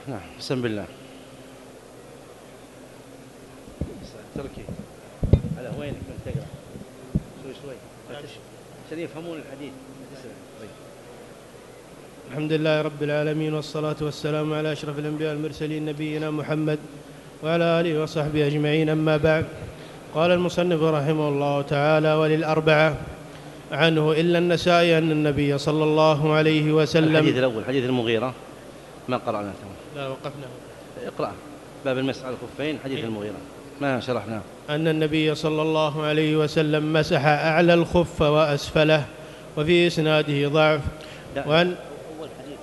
نعم. بسم الله. تركي على وينك من تقرأ شوي عشان يفهمون الحديث. الحمد لله رب العالمين، والصلاة والسلام على أشرف الأنبياء والمرسلين نبينا محمد وعلى آله وصحبه أجمعين. أما بعد، قال المصنف رحمه الله تعالى: وللأربعة عنه إلا النسائي أن النبي صلى الله عليه وسلم. الحديث الأول حديث المغيرة ما قرأناه. لا، وقفنا. اقرأ باب المسح على الخفين، حديث المغيرة ما شرحناه. أن النبي صلى الله عليه وسلم مسح أعلى الخف وأسفله، وفي إسناده ضعف. وأن أول حديث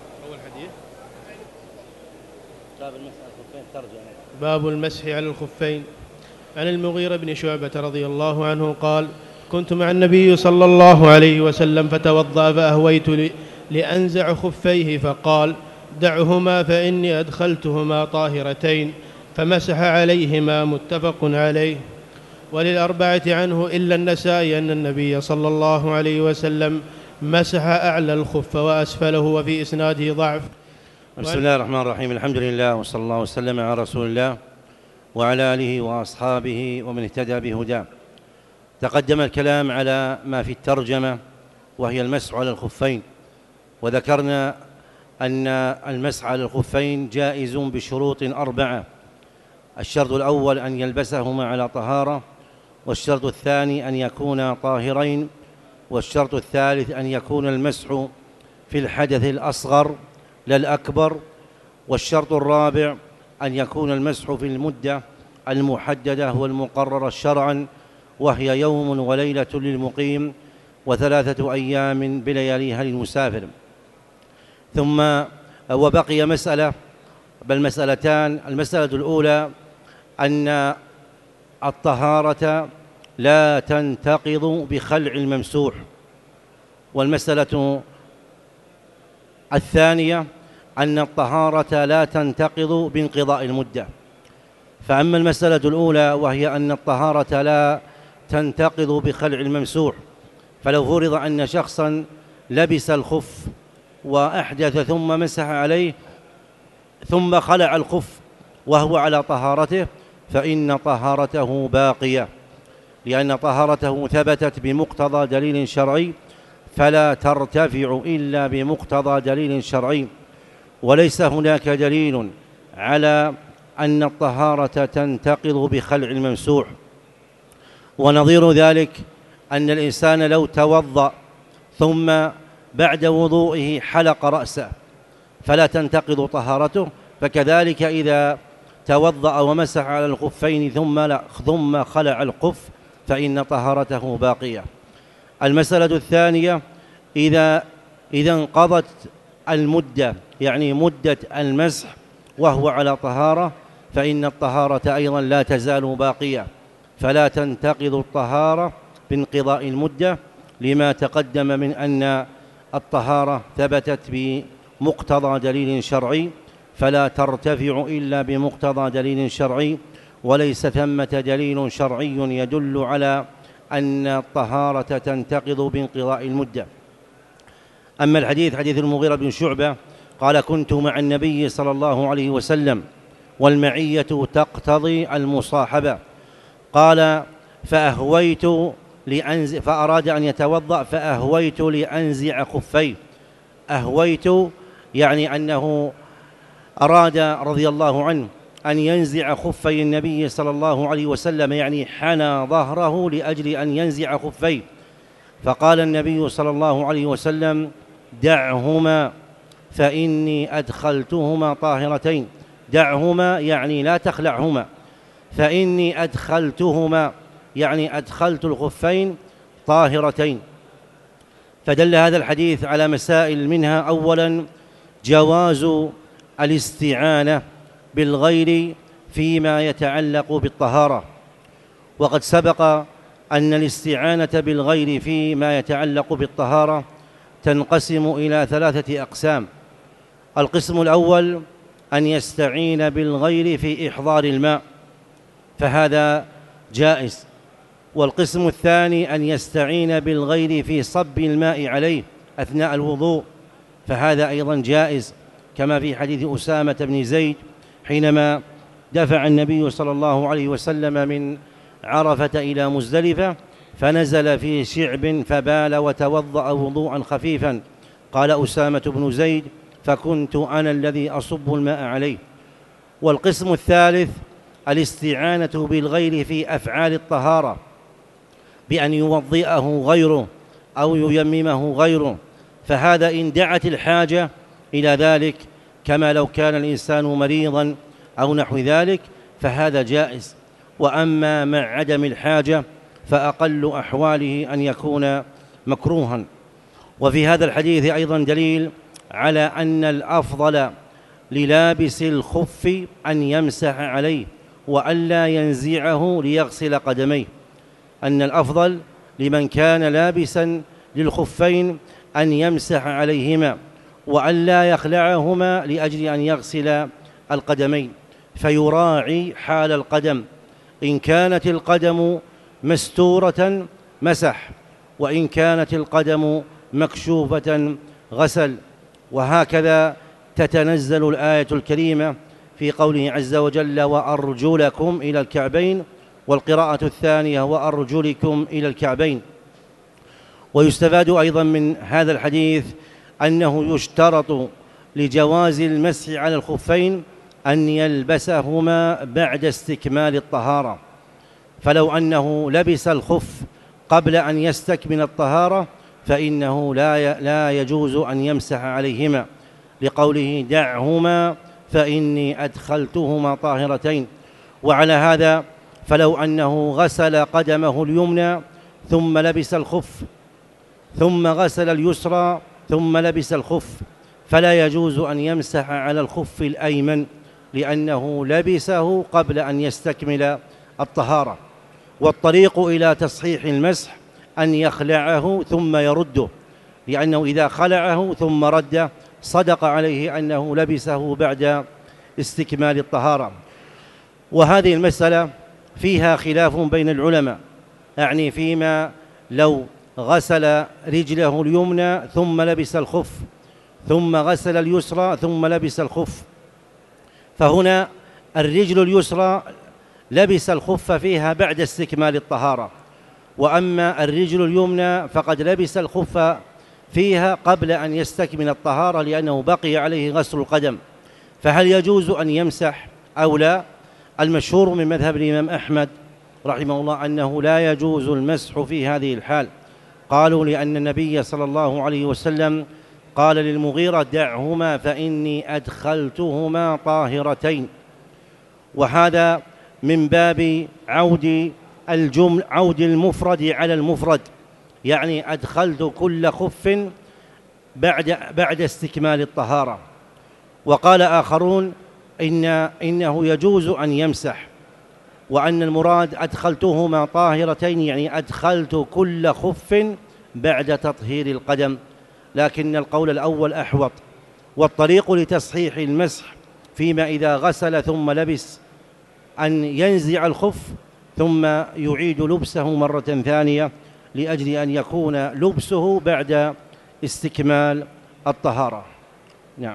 باب المسح على الخفين ترجمة. باب المسح على الخفين. عن المغيرة بن شعبة رضي الله عنه قال: كنت مع النبي صلى الله عليه وسلم فتوضأ فأهويت لأنزع خفيه فقال: دعهما فإني أدخلتهما طاهرتين، فمسح عليهما. متفق عليه. وللأربعة عنه إلا النسائي أن النبي صلى الله عليه وسلم مسح أعلى الخف وأسفله، وفي إسناده ضعف. بسم الله الرحمن الرحيم. الحمد لله، وصلى الله وسلم على رسول الله وعلى آله وأصحابه ومن اهتدى بهداه. تقدم الكلام على ما في الترجمة وهي المسح على الخفين، وذكرنا أن المسح على الخفين جائز بشروط 4. الشرط الأول أن يلبسهما على طهارة، والشرط الثاني أن يكونا طاهرين، والشرط الثالث أن يكون المسح في الحدث الأصغر لا الأكبر، والشرط الرابع أن يكون المسح في المدة المحددة والمقررة شرعا، وهي يوم وليلة للمقيم و3 أيام بلياليها للمسافر. ثم وبقي مسألة بل مسألتان. المسألة الأولى أن الطهارة لا تنتقض بخلع الممسوح، والمسألة الثانية أن الطهارة لا تنتقض بانقضاء المدة. فأما المسألة الأولى وهي أن الطهارة لا تنتقض بخلع الممسوح، فلو فرض أن شخصا لبس الخف وأحدث ثم مسح عليه ثم خلع الخف وهو على طهارته، فإن طهارته باقية، لأن طهارته ثبتت بمقتضى دليل شرعي، فلا ترتفع إلا بمقتضى دليل شرعي. وليس هناك دليل على أن الطهارة تنتقض بخلع الممسوح. ونظير ذلك أن الإنسان لو توضأ ثم بعد وضوئه حلق رأسه فلا تنتقض طهارته، فكذلك إذا توضأ ومسح على الخفين ثم خلع الخف فإن طهارته باقية. المسألة الثانية: إذا انقضت المدة، يعني مدة المسح وهو على طهارة، فإن الطهارة أيضا لا تزال باقية، فلا تنتقض الطهارة بانقضاء المدة، لما تقدم من أن الطهارة ثبتت بمقتضى دليل شرعي، فلا ترتفع إلا بمقتضى دليل شرعي، وليس ثمة دليل شرعي يدل على أن الطهارة تنتقض بانقضاء المدة. أما الحديث حديث المغيرة بن شعبة قال: كنت مع النبي صلى الله عليه وسلم والمعية تقتضي المصاحبة. قال: فأراد أن يتوضأ فأهويت لأنزع خفيه. أهويت يعني أنه أراد رضي الله عنه أن ينزع خفي النبي صلى الله عليه وسلم، يعني حنى ظهره لأجل أن ينزع خفيه، فقال النبي صلى الله عليه وسلم: دعهما فإني أدخلتهما طاهرتين. دعهما يعني لا تخلعهما، فإني أدخلتهما يعني أدخلت الخفين طاهرتين. فدل هذا الحديث على مسائل، منها أولا جواز الاستعانة بالغير فيما يتعلق بالطهارة، وقد سبق أن الاستعانة بالغير فيما يتعلق بالطهارة تنقسم إلى 3 أقسام. القسم الأول أن يستعين بالغير في إحضار الماء، فهذا جائز. والقسم الثاني أن يستعين بالغير في صب الماء عليه أثناء الوضوء، فهذا أيضا جائز. كما في حديث أسامة بن زيد حينما دفع النبي صلى الله عليه وسلم من عرفة إلى مزدلفة فنزل في شعب فبال وتوضأ وضوءا خفيفا. قال أسامة بن زيد: فكنت أنا الذي أصب الماء عليه. والقسم الثالث الاستعانة بالغير في أفعال الطهارة بأن يوضئه غيره أو ييممه غيره، فهذا إن دعت الحاجة إلى ذلك كما لو كان الإنسان مريضا أو نحو ذلك فهذا جائز. وأما مع عدم الحاجة فأقل أحواله أن يكون مكروها. وفي هذا الحديث أيضا دليل على أن الأفضل للابس الخف أن يمسح عليه وألا ينزعه ليغسل قدميه، أن الأفضل لمن كان لابسا للخفين أن يمسح عليهما وألا يخلعهما لأجل أن يغسل القدمين، فيراعي حال القدم. إن كانت القدم مستورة مسح، وإن كانت القدم مكشوفة غسل. وهكذا تتنزل الآية الكريمة في قوله عز وجل: وأرجلكم إلى الكعبين، والقراءة الثانية: وأرجلكم إلى الكعبين. ويستفاد أيضا من هذا الحديث أنه يشترط لجواز المسح على الخفين أن يلبسهما بعد استكمال الطهارة، فلو أنه لبس الخف قبل أن يستكمل الطهارة فإنه لا يجوز أن يمسح عليهما، لقوله: دعهما فإني أدخلتهما طاهرتين. وعلى هذا فلو أنه غسل قدمه اليمنى ثم لبس الخف ثم غسل اليسرى ثم لبس الخف فلا يجوز أن يمسح على الخف الأيمن لأنه لبسه قبل أن يستكمل الطهارة. والطريق إلى تصحيح المسح أن يخلعه ثم يرده، لأنه إذا خلعه ثم رده صدق عليه أنه لبسه بعد استكمال الطهارة. وهذه المسألة فيها خلاف بين العلماء، أعني فيما لو غسل رجله اليمنى ثم لبس الخف ثم غسل اليسرى ثم لبس الخف، فهنا الرجل اليسرى لبس الخف فيها بعد استكمال الطهارة، وأما الرجل اليمنى فقد لبس الخف فيها قبل أن يستكمل الطهارة لأنه بقي عليه غسل القدم، فهل يجوز أن يمسح أو لا؟ المشهور من مذهب الإمام أحمد رحمه الله أنه لا يجوز المسح في هذه الحال. قالوا لأن النبي صلى الله عليه وسلم قال للمغيرة: دعهما فإني أدخلتهما طاهرتين. وهذا من باب عود المفرد على المفرد، يعني أدخلت كل خف بعد استكمال الطهارة. وقال آخرون إنه يجوز أن يمسح، وأن المراد أدخلتهما طاهرتين يعني أدخلت كل خف بعد تطهير القدم، لكن القول الأول أحوط. والطريق لتصحيح المسح فيما إذا غسل ثم لبس أن ينزع الخف ثم يعيد لبسه مرة ثانية لأجل أن يكون لبسه بعد استكمال الطهارة. نعم.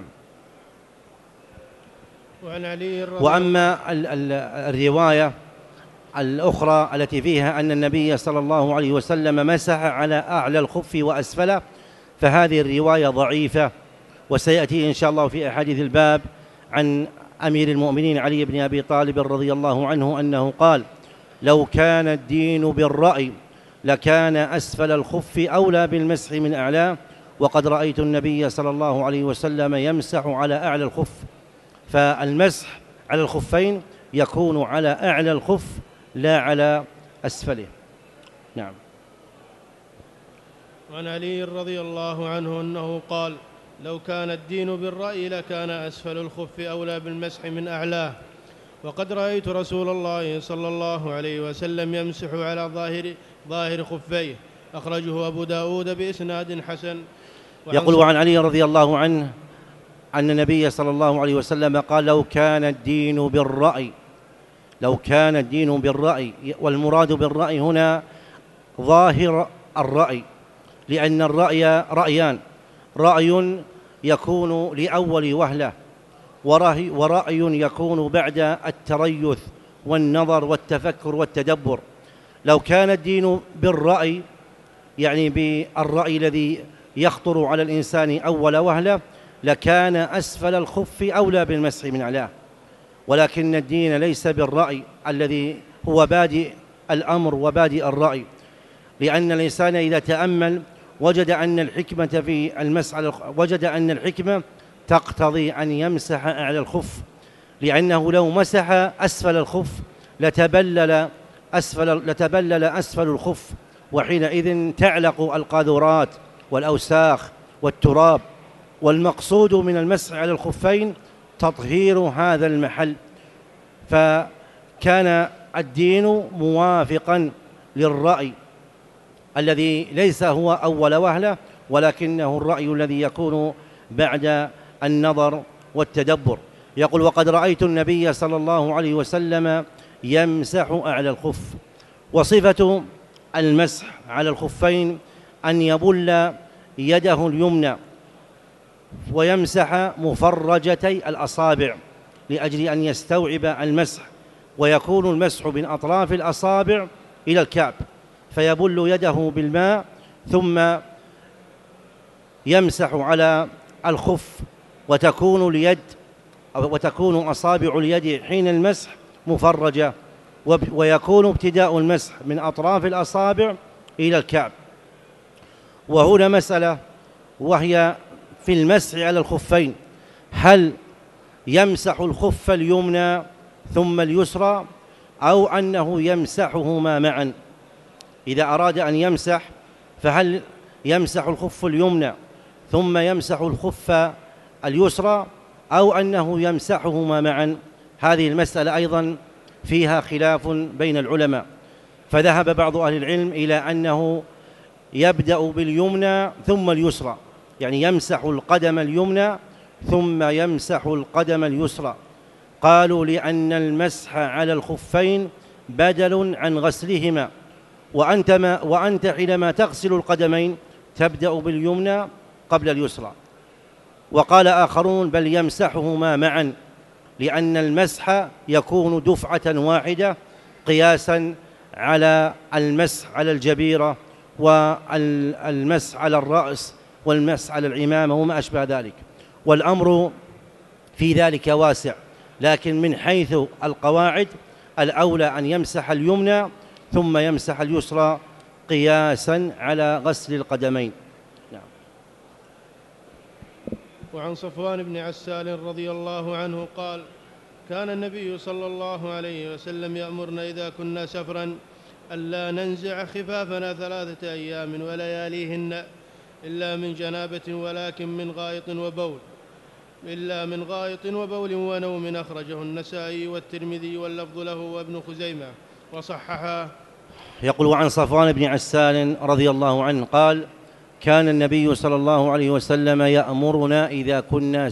وأما الرواية الأخرى التي فيها أن النبي صلى الله عليه وسلم مسح على أعلى الخف وأسفله فهذه الرواية ضعيفة، وسيأتي إن شاء الله في أحاديث الباب عن أمير المؤمنين علي بن أبي طالب رضي الله عنه أنه قال: لو كان الدين بالرأي لكان أسفل الخف أولى بالمسح من أعلاه، وقد رأيت النبي صلى الله عليه وسلم يمسح على أعلى الخف. فالمسح على الخفين يكون على أعلى الخف لا على أسفله. نعم. وعن علي رضي الله عنه أنه قال: لو كان الدين بالرأي لكان أسفل الخف أولى بالمسح من أعلاه، وقد رأيت رسول الله صلى الله عليه وسلم يمسح على ظاهر خفيه. أخرجه أبو داود بإسناد حسن. يقول عن علي رضي الله عنه أن النبي صلى الله عليه وسلم قال: لو كان الدين بالرأي، لو كان الدين بالرأي، والمراد بالرأي هنا ظاهر الرأي، لأن الرأي رأيان: رأي يكون لأول وهلة، ورأي يكون بعد التريث والنظر والتفكر والتدبر. لو كان الدين بالرأي، يعني بالرأي الذي يخطر على الإنسان أول وهلة، لكان أسفل الخف أولى بالمسح من أعلاه. ولكن الدين ليس بالرأي الذي هو بادئ الأمر وبادئ الرأي، لأن الإنسان إذا تأمل وجد أن الحكمة في المسح وجد أن الحكمة تقتضي أن يمسح أعلى الخف، لأنه لو مسح أسفل الخف لتبلل أسفل الخف، وحينئذ تعلق القاذورات والأوساخ والتراب. والمقصود من المسح على الخفين تطهير هذا المحل، فكان الدين موافقا للرأي الذي ليس هو أول وهلة، ولكنه الرأي الذي يكون بعد النظر والتدبر. يقول: وقد رأيت النبي صلى الله عليه وسلم يمسح أعلى الخف. وصفة المسح على الخفين أن يبل يده اليمنى ويمسح مفرجتي الأصابع لأجل أن يستوعب المسح، ويكون المسح من أطراف الأصابع إلى الكعب، فيبل يده بالماء ثم يمسح على الخف، وتكون أصابع اليد حين المسح مفرجة، ويكون ابتداء المسح من أطراف الأصابع إلى الكعب. وهنا مسألة، وهي في المسح على الخفين: هل يمسح الخف اليمنى ثم اليسرى، أو أنه يمسحهما معا؟ إذا أراد أن يمسح فهل يمسح الخف اليمنى ثم يمسح الخف اليسرى، أو أنه يمسحهما معا؟ هذه المسألة أيضا فيها خلاف بين العلماء، فذهب بعض أهل العلم إلى أنه يبدأ باليمنى ثم اليسرى، يعني يمسح القدم اليمنى ثم يمسح القدم اليسرى. قالوا: لأن المسح على الخفين بدل عن غسلهما، وأنت حينما تغسل القدمين تبدأ باليمنى قبل اليسرى. وقال آخرون: بل يمسحهما معا، لأن المسح يكون دفعة واحدة، قياسا على المسح على الجبيرة والمسح على الرأس والمسح على العمامة وما أشبه ذلك. والأمر في ذلك واسع، لكن من حيث القواعد الأولى أن يمسح اليمنى ثم يمسح اليسرى، قياسا على غسل القدمين. نعم. وعن صفوان بن عسال رضي الله عنه قال: كان النبي صلى الله عليه وسلم يأمرنا إذا كنا سفرا ألا ننزع خفافنا 3 أيام ولياليهن إلا من جنابة، ولكن من غائط وبول، إلا من غائط وبول ونوم. أخرجه النسائي والترمذي واللفظ له وابن خزيمة وصححه. يقول: وعن صفوان بن عسال رضي الله عنه قال: كان النبي صلى الله عليه وسلم يأمرنا إذا كنا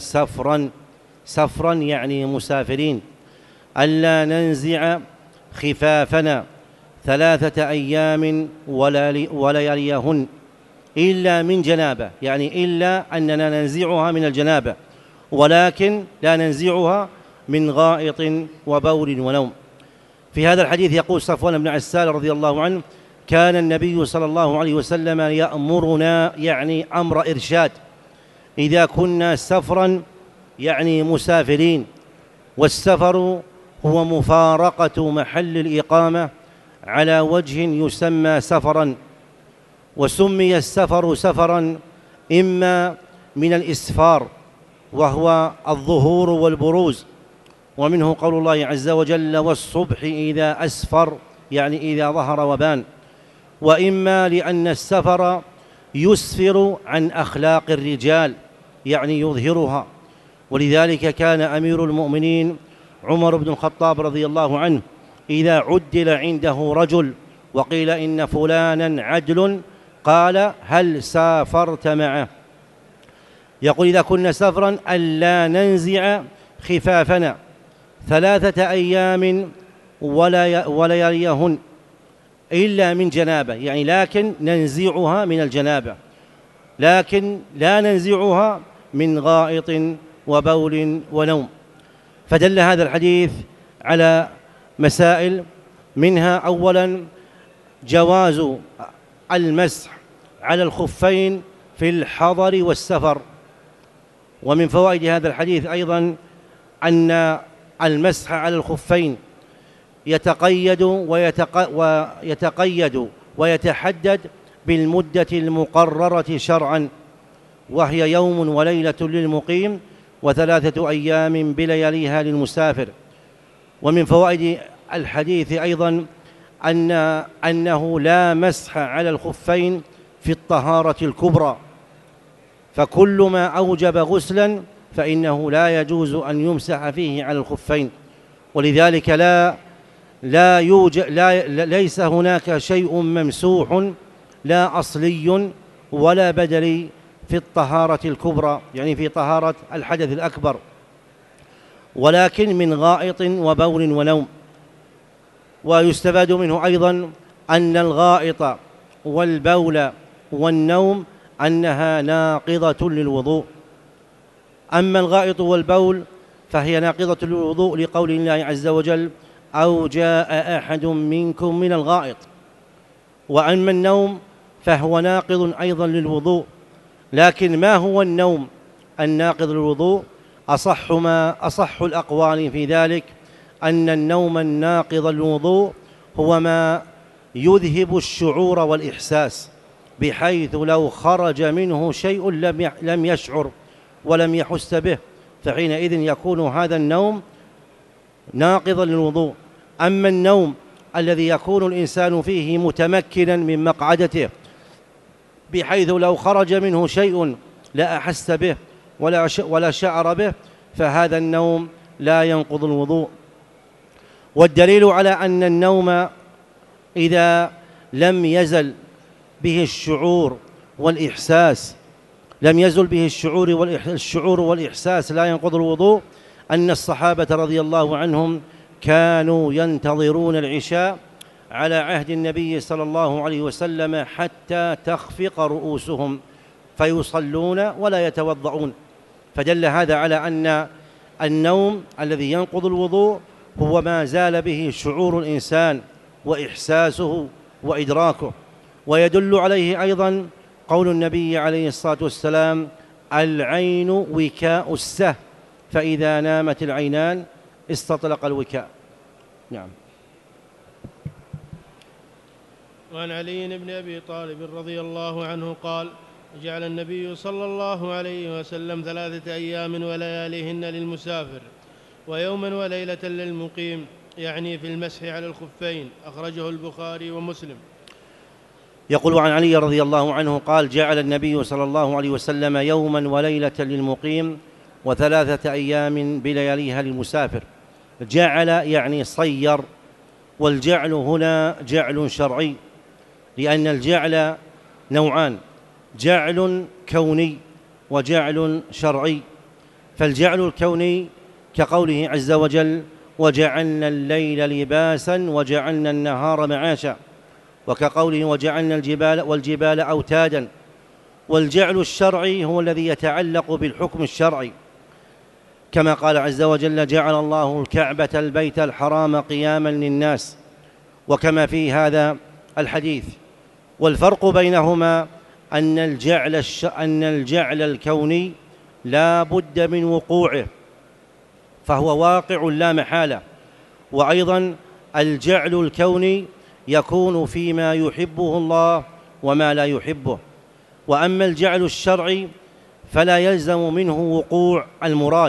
سفرا يعني مسافرين، ألا ننزع خفافنا 3 أيام ولياليهن إلا من جنابة، يعني إلا أننا ننزعها من الجنابة، ولكن لا ننزعها من غائط وبول ونوم. في هذا الحديث يقول صفوان بن عسال رضي الله عنه: كان النبي صلى الله عليه وسلم يأمرنا، يعني أمر إرشاد، إذا كنا سفرا يعني مسافرين. والسفر هو مفارقة محل الإقامة على وجه يسمى سفرا. وسمي السفر سفرا إما من الإسفار وهو الظهور والبروز، ومنه قول الله عز وجل: والصبح إذا أسفر، يعني إذا ظهر وبان. وإما لأن السفر يسفر عن أخلاق الرجال، يعني يظهرها. ولذلك كان أمير المؤمنين عمر بن الخطاب رضي الله عنه إذا عدل عنده رجل وقيل إن فلانا عدل قال: هل سافرت معه؟ يقول: إذا كنا سفرا ألا ننزع خفافنا 3 أيام ولياليهن إلا من جنابة، يعني لكن ننزعها من الجنابة، لكن لا ننزعها من غائط وبول ونوم. فدل هذا الحديث على مسائل، منها أولا جواز المسح على الخفين في الحضر والسفر. ومن فوائد هذا الحديث أيضا أن المسح على الخفين يتقيد ويتحدد بالمدة المقررة شرعا، وهي يوم وليلة للمقيم و3 أيام بلياليها للمسافر. ومن فوائد الحديث أيضا أنه لا مسح على الخفين في الطهارة الكبرى، فكل ما أوجب غسلا فإنه لا يجوز أن يمسح فيه على الخفين. ولذلك ليس هناك شيء ممسوح لا أصلي ولا بدلي في الطهارة الكبرى، يعني في طهارة الحدث الأكبر، ولكن من غائط وبول ونوم. ويستفاد منه أيضا أن الغائط والبول والنوم أنها ناقضة للوضوء. أما الغائط والبول فهي ناقضة للوضوء لقول الله عز وجل: أو جاء أحد منكم من الغائط. وأما النوم فهو ناقض أيضا للوضوء. لكن ما هو النوم الناقض للوضوء؟ أصح الأقوال في ذلك أن النوم الناقض للوضوء هو ما يذهب الشعور والإحساس، بحيث لو خرج منه شيء لم يشعر ولم يحس به، فحينئذ يكون هذا النوم ناقضا للوضوء. أما النوم الذي يكون الإنسان فيه متمكنا من مقعدته، بحيث لو خرج منه شيء لا أحس به ولا شعر به، فهذا النوم لا ينقض الوضوء. والدليل على أن النوم إذا لم يزل به الشعور والإحساس لا ينقض الوضوء، أن الصحابة رضي الله عنهم كانوا ينتظرون العشاء على عهد النبي صلى الله عليه وسلم حتى تخفق رؤوسهم فيصلون ولا يتوضؤون. فدل هذا على أن النوم الذي ينقض الوضوء هو ما زال به شعور الإنسان وإحساسه وإدراكه. ويدل عليه أيضا قول النبي عليه الصلاة والسلام: العين وكاء السه، فإذا نامت العينان استطلق الوكاء. نعم. وعن علي بن أبي طالب رضي الله عنه قال: جعل النبي صلى الله عليه وسلم 3 أيام ولياليهن للمسافر ويوما وليلة للمقيم، يعني في المسح على الخفين. أخرجه البخاري ومسلم. يقول عن علي رضي الله عنه قال: جعل النبي صلى الله عليه وسلم يوما وليلة للمقيم و3 أيام بلياليها للمسافر. جعل يعني صير، والجعل هنا جعل شرعي، لأن الجعل نوعان: جعل كوني وجعل شرعي. فالجعل الكوني كقوله عز وجل: وجعلنا الليل لباسا وجعلنا النهار معاشا، وكقوله: وجعلنا والجبال أوتادا. والجعل الشرعي هو الذي يتعلق بالحكم الشرعي، كما قال عز وجل: جعل الله الكعبة البيت الحرام قياما للناس، وكما في هذا الحديث. والفرق بينهما أن الجعل الكوني لا بد من وقوعه، فهو واقع لا محالة. وأيضا الجعل الكوني يكون فيما يحبه الله وما لا يحبه. وأما الجعل الشرعي فلا يلزم منه وقوع المراد،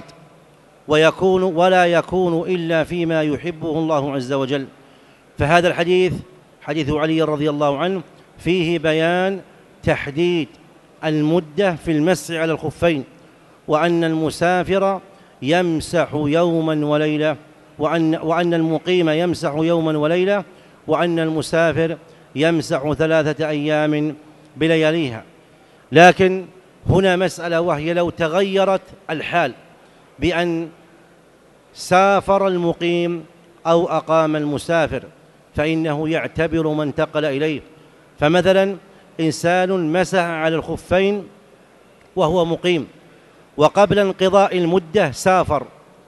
ولا يكون إلا فيما يحبه الله عز وجل. فهذا الحديث حديث علي رضي الله عنه فيه بيان تحديد المدة في المسح على الخفين، وأن المسافر يمسح يوما وليلة، وأن المقيم يمسح يوما وليلة، وأن المسافر يمسح 3 أيام بلياليها. لكن هنا مسألة، وهي لو تغيرت الحال بأن سافر المقيم أو أقام المسافر، فإنه يعتبر ما انتقل إليه. فمثلا إنسان مسح على الخفين وهو مقيم، وقبل انقضاء المدة سافر،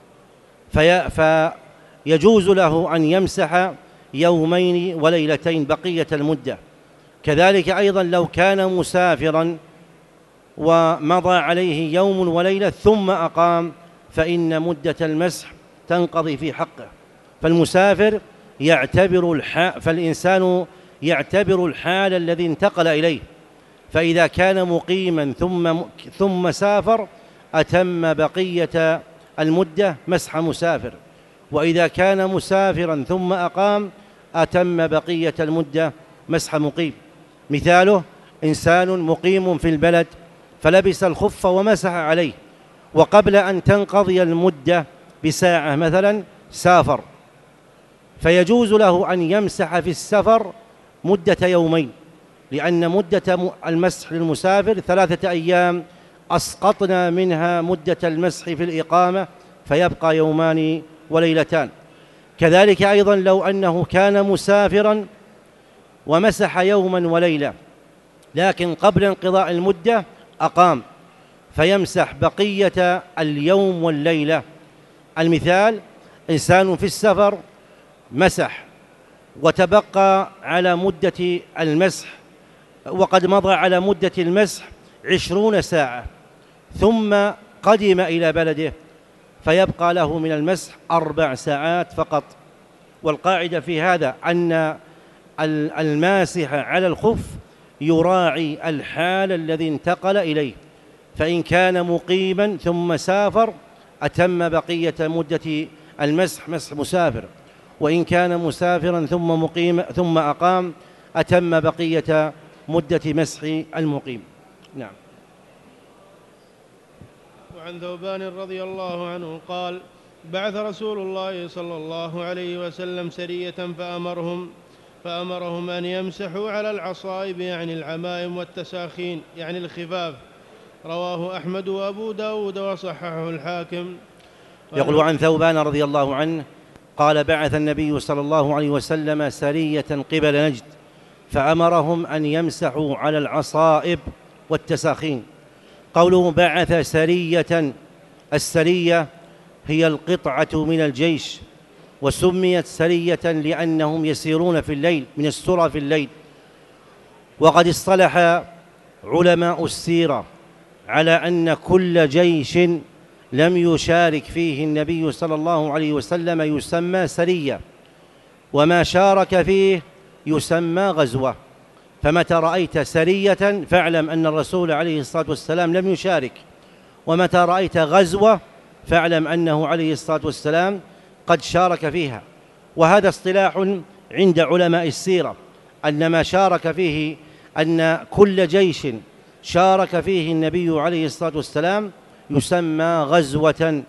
فيجوز له أن يمسح يومين وليلتين بقية المدة. كذلك أيضا لو كان مسافرا ومضى عليه يوم وليلة ثم أقام فإن مدة المسح تنقضي في حقه. فالمسافر فالإنسان يعتبر الحال الذي انتقل إليه، فإذا كان مقيما ثم سافر أتم بقية المدة مسح مسافر، وإذا كان مسافرا ثم أقام أتم بقية المدة مسح مقيم. مثاله إنسان مقيم في البلد فلبس الخف ومسح عليه، وقبل أن تنقضي المدة بساعة مثلا سافر، فيجوز له أن يمسح في السفر مدة يومين، لأن مدة المسح للمسافر 3 أيام أسقطنا منها مدة المسح في الإقامة فيبقى يومان وليلتان. كذلك أيضا لو أنه كان مسافرا ومسح يوما وليلة لكن قبل انقضاء المدة أقام فيمسح بقية اليوم والليلة. المثال إنسان في السفر مسح وتبقى على مدة المسح وقد مضى على مدة المسح 20 ساعة ثم قدم إلى بلده فيبقى له من المسح 4 ساعات فقط. والقاعدة في هذا أن الماسح على الخف يراعي الحال الذي انتقل إليه، فإن كان مقيما ثم سافر أتم بقية مدة المسح مسح مسافر، وإن كان مسافرا ثم أقام أتم بقية مدة مسح المقيم. نعم. وعن ثوبان رضي الله عنه قال: بعث رسول الله صلى الله عليه وسلم سرية فأمرهم أن يمسحوا على العصائب يعني العمائم والتساخين يعني الخفاف. رواه أحمد وأبو داود وصححه الحاكم. يقول عن ثوبان رضي الله عنه قال: بعث النبي صلى الله عليه وسلم سرية قبل نجد فأمرهم أن يمسحوا على العصائب والتساخين. قوله بعث سرية، السرية هي القطعة من الجيش، وسميت سرية لأنهم يسيرون في الليل من السرى في الليل. وقد اصطلح علماء السيرة على أن كل جيش لم يشارك فيه النبي صلى الله عليه وسلم يسمى سرية، وما شارك فيه يسمى غزوة. فمتى رأيت سرية فاعلم أن الرسول عليه الصلاة والسلام لم يشارك، ومتى رأيت غزوة فاعلم أنه عليه الصلاة والسلام قد شارك فيها. وهذا اصطلاح عند علماء السيرة أن ما شارك فيه أن كل جيش شارك فيه النبي عليه الصلاة والسلام يسمى غزوة،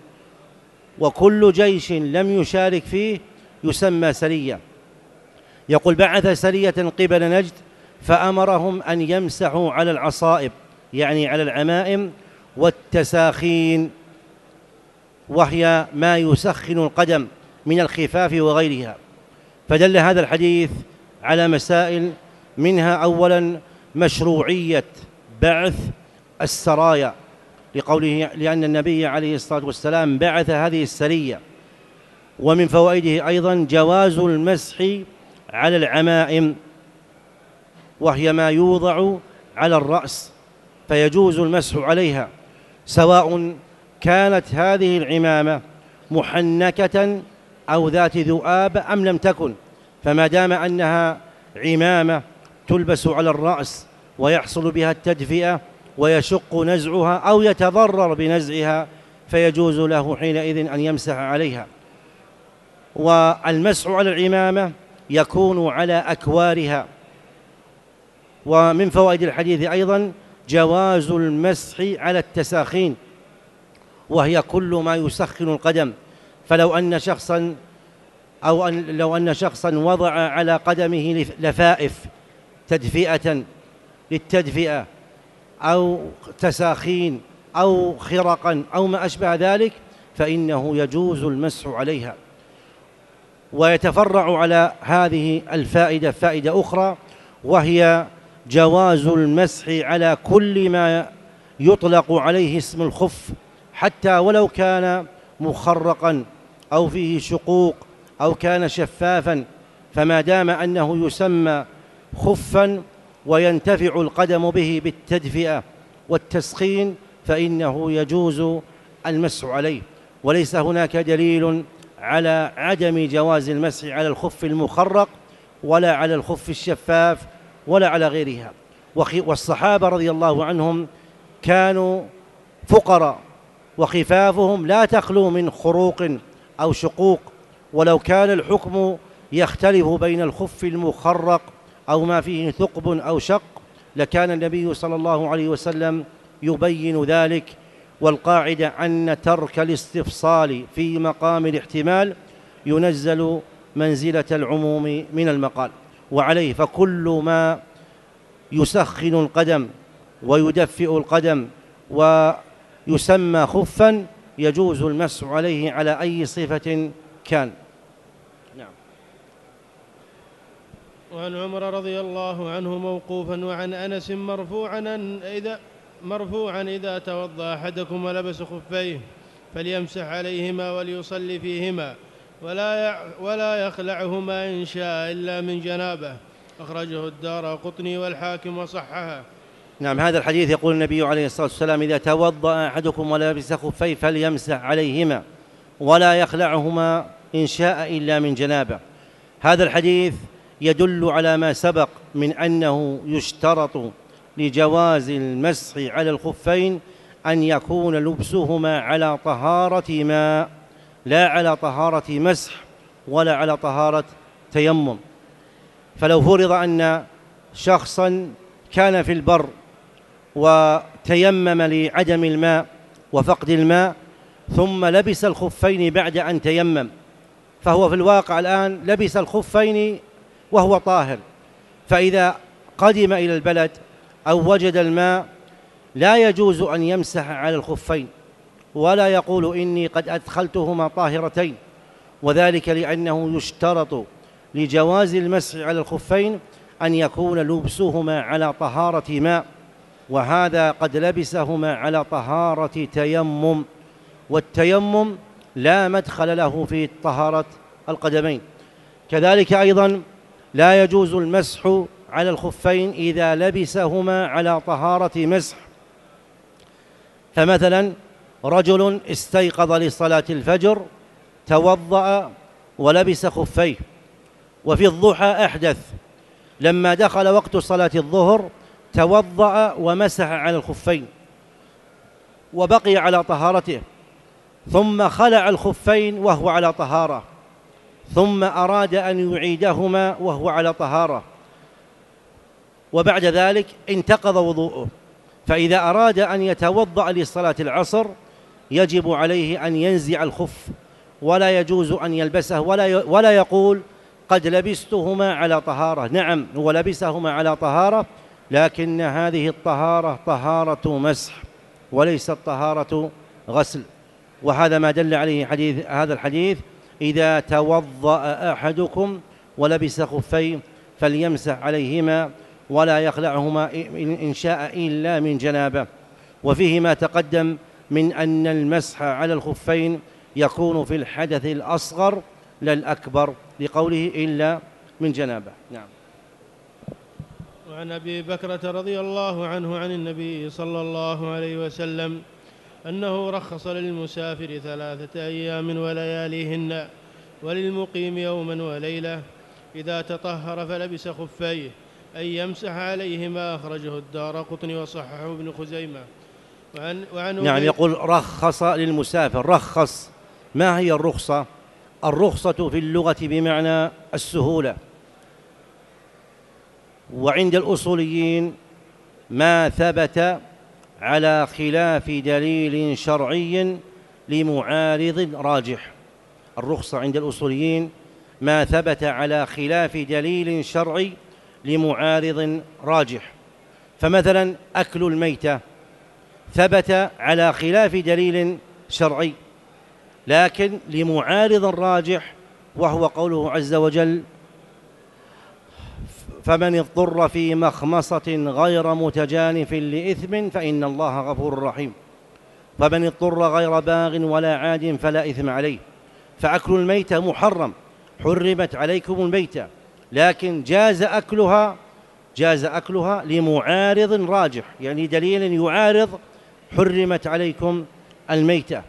وكل جيش لم يشارك فيه يسمى سرية. يقول بعث سرية قبل نجد فأمرهم أن يمسحوا على العصائب يعني على العمائم والتساخين، وهي ما يسخن القدم من الخفاف وغيرها. فدل هذا الحديث على مسائل، منها أولا مشروعية بعث السرايا لقوله لأن النبي عليه الصلاة والسلام بعث هذه السرية. ومن فوائده أيضا جواز المسح على العمائم، وهي ما يوضع على الرأس فيجوز المسح عليها سواء كانت هذه العمامة محنكة أو ذات ذؤاب أم لم تكن، فما دام أنها عمامة تلبس على الرأس ويحصل بها التدفئة ويشق نزعها أو يتضرر بنزعها فيجوز له حينئذ أن يمسح عليها. والمسح على العمامة يكون على أكوارها. ومن فوائد الحديث أيضا جواز المسح على التساخين، وهي كل ما يسخن القدم. فلو أن شخصا وضع على قدمه لفائف تدفئة للتدفئة أو تساخين أو خرقا أو ما أشبه ذلك فإنه يجوز المسح عليها. ويتفرع على هذه الفائدة فائدة أخرى، وهي جواز المسح على كل ما يطلق عليه اسم الخف حتى ولو كان مخرقا أو فيه شقوق أو كان شفافا، فما دام أنه يسمى خفا وينتفع القدم به بالتدفئة والتسخين فإنه يجوز المسح عليه. وليس هناك دليل على عدم جواز المسح على الخف المخرق ولا على الخف الشفاف ولا على غيرها. والصحابة رضي الله عنهم كانوا فقراء وخفافهم لا تخلو من خروق أو شقوق، ولو كان الحكم يختلف بين الخف المخرق أو ما فيه ثقب أو شق لكان النبي صلى الله عليه وسلم يبين ذلك. والقاعدة أن ترك الاستفصال في مقام الاحتمال ينزل منزلة العموم من المقال. وعليه فكل ما يسخن القدم ويدفئ القدم ويسمى خفا يجوز المسح عليه على أي صفة كان. نعم. وعن عمر رضي الله عنه موقوفا وعن أنس مرفوعا إذا توضأ أحدكم ولبس خفيه فليمسح عليهما وليصلي فيهما ولا يخلعهما إن شاء إلا من جنابه. أخرجه الدارقطني والحاكم وصححه. نعم. هذا الحديث يقول النبي عليه الصلاة والسلام: إذا توضأ أحدكم ولبس خفيه فليمسح عليهما ولا يخلعهما إن شاء إلا من جنابه. هذا الحديث يدل على ما سبق من أنه يشترط لجواز المسح على الخفين أن يكون لبسهما على طهارة ماء، لا على طهارة مسح ولا على طهارة تيمم. فلو فرض أن شخصا كان في البر وتيمم لعدم الماء وفقد الماء ثم لبس الخفين بعد أن تيمم، فهو في الواقع الآن لبس الخفين وهو طاهر، فإذا قدم إلى البلد أو وجد الماء لا يجوز أن يمسح على الخفين ولا يقول إني قد أدخلتهما طاهرتين، وذلك لأنه يشترط لجواز المسح على الخفين أن يكون لبسهما على طهارة ماء، وهذا قد لبسهما على طهارة تيمم، والتيمم لا مدخل له في طهارة القدمين. كذلك أيضا لا يجوز المسح على الخفين إذا لبسهما على طهارة مسح. فمثلا رجل استيقظ لصلاة الفجر توضأ ولبس خفيه، وفي الضحى أحدث، لما دخل وقت صلاة الظهر توضأ ومسح على الخفين وبقي على طهارته، ثم خلع الخفين وهو على طهارة، ثم أراد أن يعيدهما وهو على طهارة، وبعد ذلك انتقض وضوءه. فإذا أراد أن يتوضأ لصلاة العصر يجب عليه أن ينزع الخف، ولا يجوز أن يلبسه ولا يقول قد لبستهما على طهارة. نعم، هو لبسهما على طهارة، لكن هذه الطهارة طهارة مسح وليست طهارة غسل. وهذا ما دل عليه هذا الحديث: إذا توضأ أحدكم ولبس خفين فليمسح عليهما ولا يخلعهما إن شاء إلا من جنابه. وفيه ما تقدم من أن المسح على الخفين يكون في الحدث الأصغر لا الأكبر، لقوله إلا من جنابه. نعم. وعن أبي بكرة رضي الله عنه عن النبي صلى الله عليه وسلم أنه رخص للمسافر 3 أيام ولياليهن وللمقيم يوما وليلة إذا تطهر فلبس خفيه أن يمسح عليهما. أخرجه الدارقطني وصححه ابن خزيمة. نعم. يقول رخص للمسافر. رخص، ما هي الرخصة؟ الرخصة في اللغة بمعنى السهولة، وعند الأصوليين ما ثبت على خلاف دليل شرعي لمعارض راجح. الرخصة عند الأصوليين ما ثبت على خلاف دليل شرعي لمعارض راجح. فمثلا أكل الميتة ثبت على خلاف دليل شرعي لكن لمعارض راجح، وهو قوله عز وجل: فمن اضطر في مخمصة غير متجانف لإثم فإن الله غفور رحيم. فمن اضطر غير باغ ولا عاد فلا إثم عليه. فأكل الميتة محرم، حرمت عليكم الميتة، لكن جاز أكلها لمعارض راجح، يعني دليل يعارض حرمت عليكم الميتة.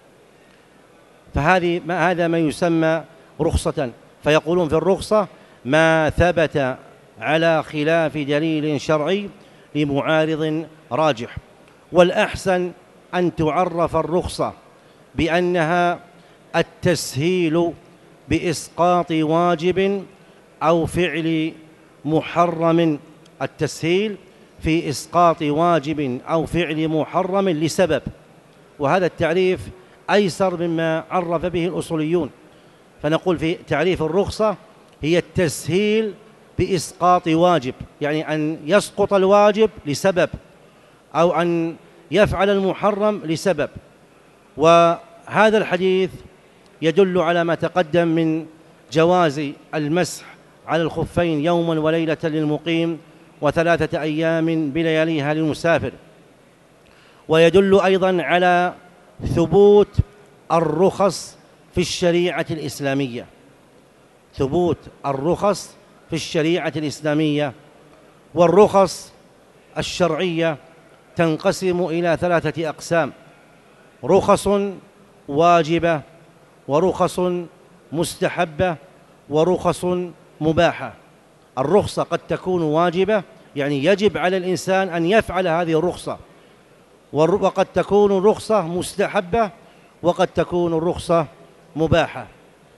هذا ما يسمى رخصة. فيقولون في الرخصة ما ثبت على خلاف دليل شرعي لمعارض راجح. والأحسن أن تعرف الرخصة بأنها التسهيل بإسقاط واجب أو فعل محرم، التسهيل في إسقاط واجب أو فعل محرم لسبب. وهذا التعريف أيسر مما عرف به الأصوليون. فنقول في تعريف الرخصة هي التسهيل بإسقاط واجب، يعني أن يسقط الواجب لسبب، أو أن يفعل المحرم لسبب. وهذا الحديث يدل على ما تقدم من جواز المسح على الخفين يوما وليلة للمقيم، و3 أيام بلياليها للمسافر. ويدل أيضا على ثبوت الرخص في الشريعة الإسلامية، ثبوت الرخص في الشريعة الإسلامية. والرخص الشرعية تنقسم إلى 3 أقسام: رخص واجبة، ورخص مستحبة، ورخص مباحة. الرخصة قد تكون واجبة، يعني يجب على الإنسان أن يفعل هذه الرخصة، وقد تكون الرخصة مستحبة، وقد تكون الرخصة مباحة.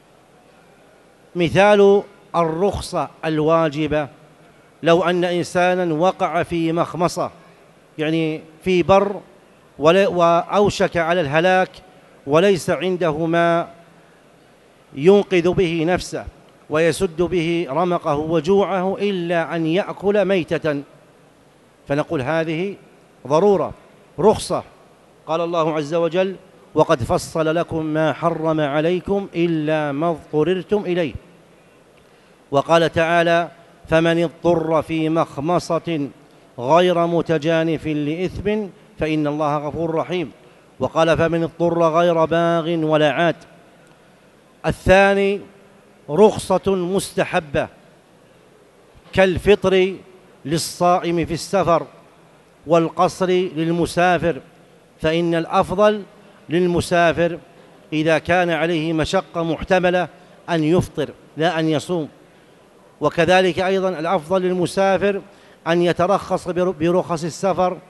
مثال الرخصة الواجبة: لو أن إنسانا وقع في مخمصة، يعني في بر، وأوشك على الهلاك، وليس عنده ما ينقذ به نفسه ويسد به رمقه وجوعه إلا أن يأكل ميتة، فنقول هذه ضرورة، رخصة. قال الله عز وجل: وقد فصل لكم ما حرم عليكم إلا ما اضطررتم إليه. وقال تعالى: فمن اضطر في مخمصة غير متجانف لإثم فإن الله غفور رحيم. وقال: فمن اضطر غير باغ ولا عاد. الثاني رخصة مستحبة كالفطر للصائم في السفر والقصر للمسافر، فإن الأفضل للمسافر إذا كان عليه مشقة محتملة أن يفطر لا أن يصوم. وكذلك أيضا الأفضل للمسافر أن يترخص برخص السفر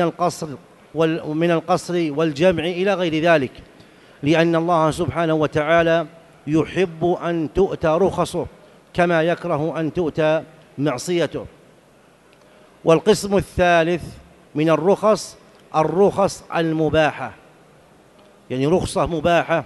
من القصر والجمع إلى غير ذلك، لأن الله سبحانه وتعالى يحب أن تؤتى رخصه كما يكره أن تؤتى معصيته. والقسم الثالث من الرخص الرخص المباحة، يعني رخصة مباحة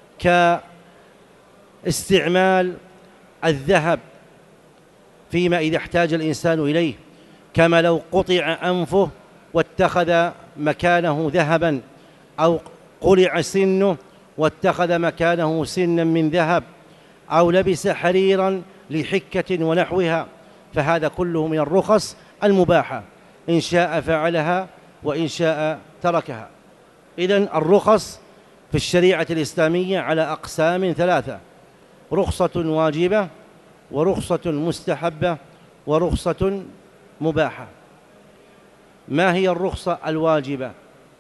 كاستعمال الذهب فيما إذا احتاج الإنسان إليه، كما لو قطع أنفه واتخذ مكانه ذهبا، أو قلع سنه واتخذ مكانه سنا من ذهب، أو لبس حريرا لحكة ونحوها، فهذا كله من الرخص المباحة، إن شاء فعلها وإن شاء تركها. إذن الرخص في الشريعة الإسلامية على أقسام 3: رخصة واجبة، ورخصة مستحبة، ورخصة مباحة. ما هي الرخصة الواجبة؟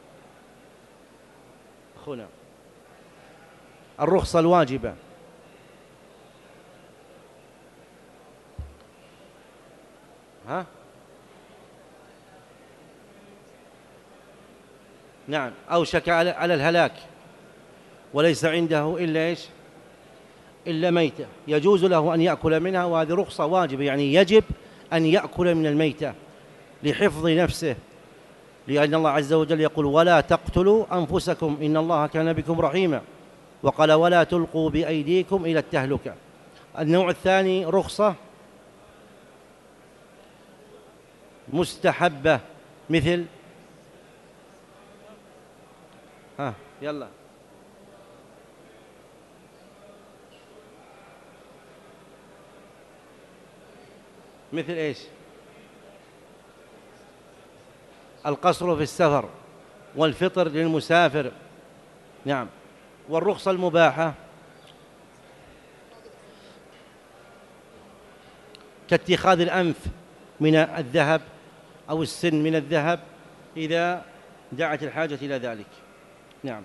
هنا الرخصة الواجبة نعم، أوشك على الهلاك وليس عنده إلا إيش؟ إلا ميتة، يجوز له أن يأكل منها، وهذه رخصة واجبة، يعني يجب أن يأكل من الميتة لحفظ نفسه، لأن الله عز وجل يقول: ولا تقتلوا أنفسكم إن الله كان بكم رحيما. وقال: ولا تلقوا بأيديكم إلى التهلكة. النوع الثاني رخصة مستحبة، مثل يلا مثل إيش؟ القصر في السفر، والفطر للمسافر. نعم. والرخصة المباحة كاتخاذ الأنف من الذهب أو السن من الذهب إذا دعت الحاجة إلى ذلك. نعم.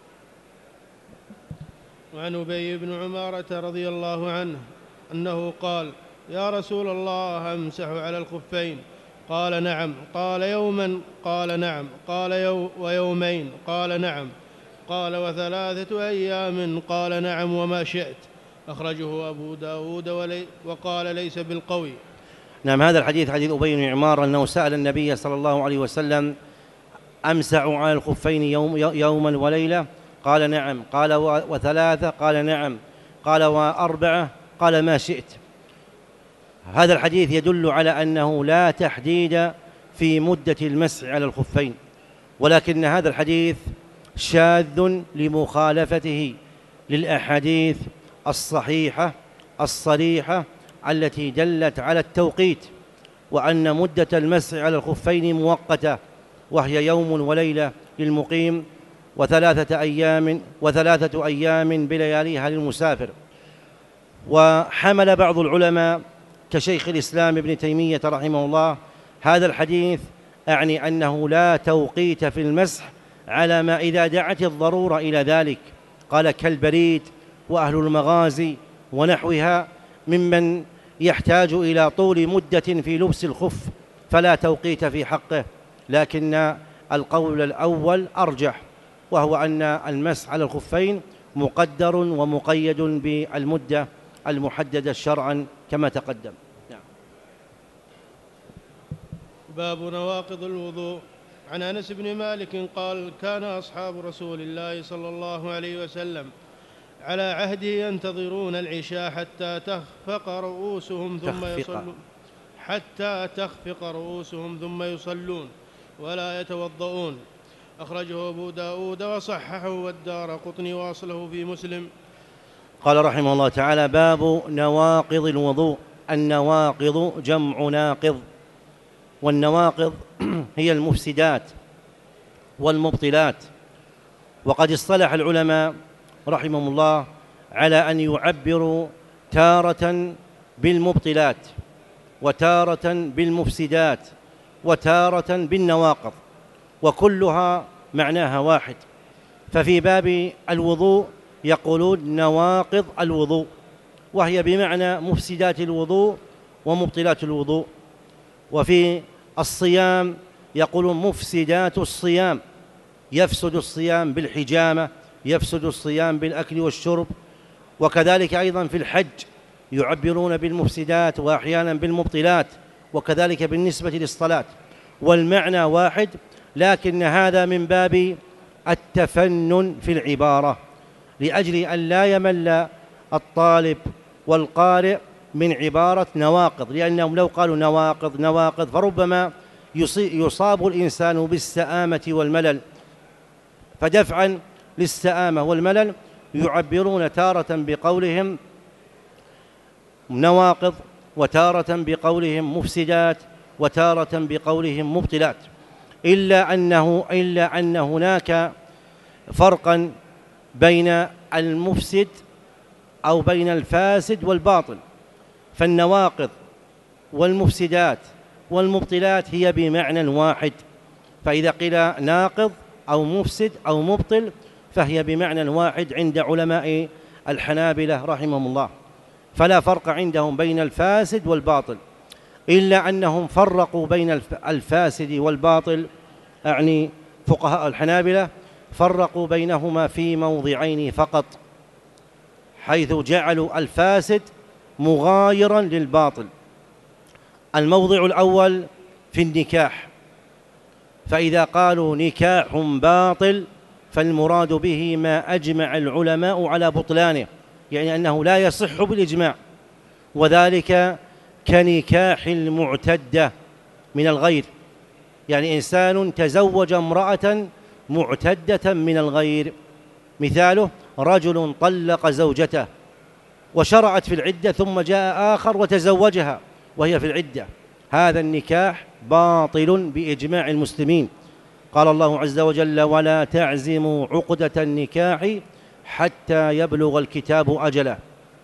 وعن أبي بن عمارة رضي الله عنه أنه قال: يا رسول الله، أمسح على الخفين؟ قال: نعم. قال: يوما؟ قال: نعم. قال: ويومين؟ قال: نعم. قال: وثلاثة أيام؟ قال: نعم. وما شئت. أخرجه أبو داود وقال: ليس بالقوي. نعم. هذا الحديث حديث أبي بن عمار أنه سأل النبي صلى الله عليه وسلم: أمسح على الخفين يوما وليلة؟ قال: نعم. قال: وثلاثة؟ قال: نعم. قال: وأربعة؟ قال: ما شئت. هذا الحديث يدل على أنه لا تحديد في مدة المسح على الخفين، ولكن هذا الحديث شاذ لمخالفته للأحاديث الصحيحة الصريحة التي دلت على التوقيت، وأن مدة المسح على الخفين مؤقتة، وهي يوم وليلة للمقيم، وثلاثة أيام بلياليها للمسافر. وحمل بعض العلماء كشيخ الإسلام ابن تيمية رحمه الله هذا الحديث، أعني أنه لا توقيت في المسح على ما إذا دعت الضرورة إلى ذلك، قال كالبريد وأهل المغازي ونحوها ممن يحتاج إلى طول مدة في لبس الخف، فلا توقيت في حقه. لكن القول الأول أرجح، وهو أن المسح على الخفين مقدر ومقيد بالمدة المحددة شرعا كما تقدم. نعم. باب نواقض الوضوء. عن أنس بن مالك قال: كان أصحاب رسول الله صلى الله عليه وسلم على عهده ينتظرون العشاء حتى تخفق رؤوسهم ثم يصلون ولا يتوضؤون. أخرجه أبو داود وصححه والدارقطني واصله في مسلم. قال رحمه الله تعالى: باب نواقض الوضوء. النواقض جمع ناقض، والنواقض هي المفسدات والمبطلات. وقد اصطلح العلماء رحمهم الله على أن يعبروا تارة بالمبطلات، وتارة بالمفسدات، وتارة بالنواقض، وكلها معناها واحد. ففي باب الوضوء يقولون نواقض الوضوء، وهي بمعنى مفسدات الوضوء ومبطلات الوضوء. وفي الصيام يقولون مفسدات الصيام، يفسد الصيام بالحجامة، يفسد الصيام بالأكل والشرب. وكذلك أيضا في الحج يعبرون بالمفسدات وأحيانا بالمبطلات، وكذلك بالنسبة للصلاة، والمعنى واحد، لكن هذا من باب التفنن في العبارة، لأجل أن لا يمل الطالب والقارئ من عبارة نواقض، لأنهم لو قالوا نواقض فربما يصاب الإنسان بالسآمة والملل. فدفعا للسآمة والملل يعبرون تارة بقولهم نواقض، وتارة بقولهم مفسدات، وتارة بقولهم مبطلات، إلا أن هناك فرقا بين المفسد أو بين الفاسد والباطل. فالنواقض والمفسدات والمبطلات هي بمعنى واحد، فإذا قيل ناقض أو مفسد أو مبطل فهي بمعنى واحد عند علماء الحنابلة رحمهم الله، فلا فرق عندهم بين الفاسد والباطل، إلا أنهم فرقوا بين الفاسد والباطل، أعني فقهاء الحنابلة فرقوا بينهما في موضعين فقط، حيث جعلوا الفاسد مغايرا للباطل. الموضع الأول في النكاح، فإذا قالوا نكاح باطل فالمراد به ما أجمع العلماء على بطلانه، يعني أنه لا يصح بالإجماع، وذلك كنكاح المعتدة من الغير، يعني إنسان تزوج امرأة معتدة من الغير، مثاله رجل طلق زوجته وشرعت في العدة ثم جاء آخر وتزوجها وهي في العدة، هذا النكاح باطل بإجماع المسلمين. قال الله عز وجل: ولا تعزموا عقدة النكاح حتى يبلغ الكتاب أجله.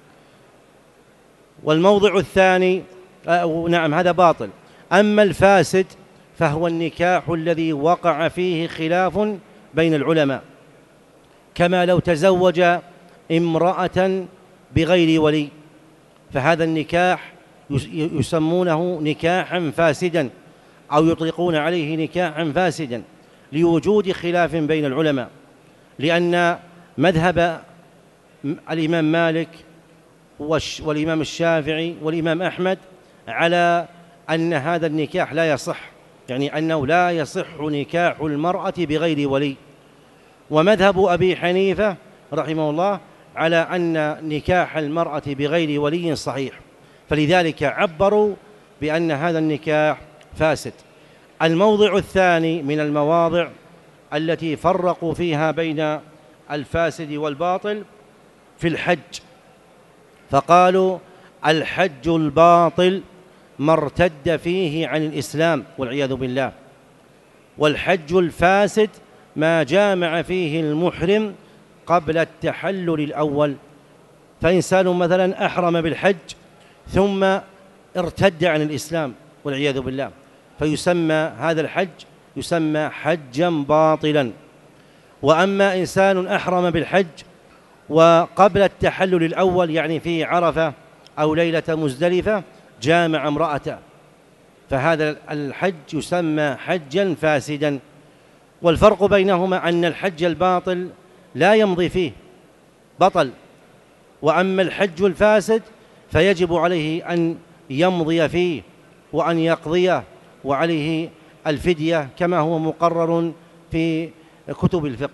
والموضع الثاني نعم هذا باطل. أما الفاسد فهو النكاح الذي وقع فيه خلاف بين العلماء، كما لو تزوج امرأة بغير ولي، فهذا النكاح يسمونه نكاحا فاسدا أو يطلقون عليه نكاحا فاسدا لوجود خلاف بين العلماء، لأن مذهب الإمام مالك والإمام الشافعي والإمام أحمد على أن هذا النكاح لا يصح، يعني أنه لا يصح نكاح المرأة بغير ولي. ومذهب أبي حنيفة رحمه الله على أن نكاح المرأة بغير ولي صحيح، فلذلك عبروا بأن هذا النكاح فاسد. الموضع الثاني من المواضع التي فرقوا فيها بين الفاسد والباطل في الحج، فقالوا: الحج الباطل ما ارتد فيه عن الإسلام والعياذ بالله، والحج الفاسد ما جامع فيه المحرم قبل التحلل الأول. فإنسان مثلا أحرم بالحج ثم ارتد عن الإسلام والعياذ بالله، فيسمى هذا الحج يسمى حجا باطلا. وأما إنسان أحرم بالحج وقبل التحلل الأول، يعني في عرفة أو ليلة مزدلفة، جامع امرأته، فهذا الحج يسمى حجا فاسدا. والفرق بينهما أن الحج الباطل لا يمضي فيه، بطل، وأما الحج الفاسد فيجب عليه أن يمضي فيه وأن يقضيه وعليه الفدية كما هو مقرر في كتب الفقه.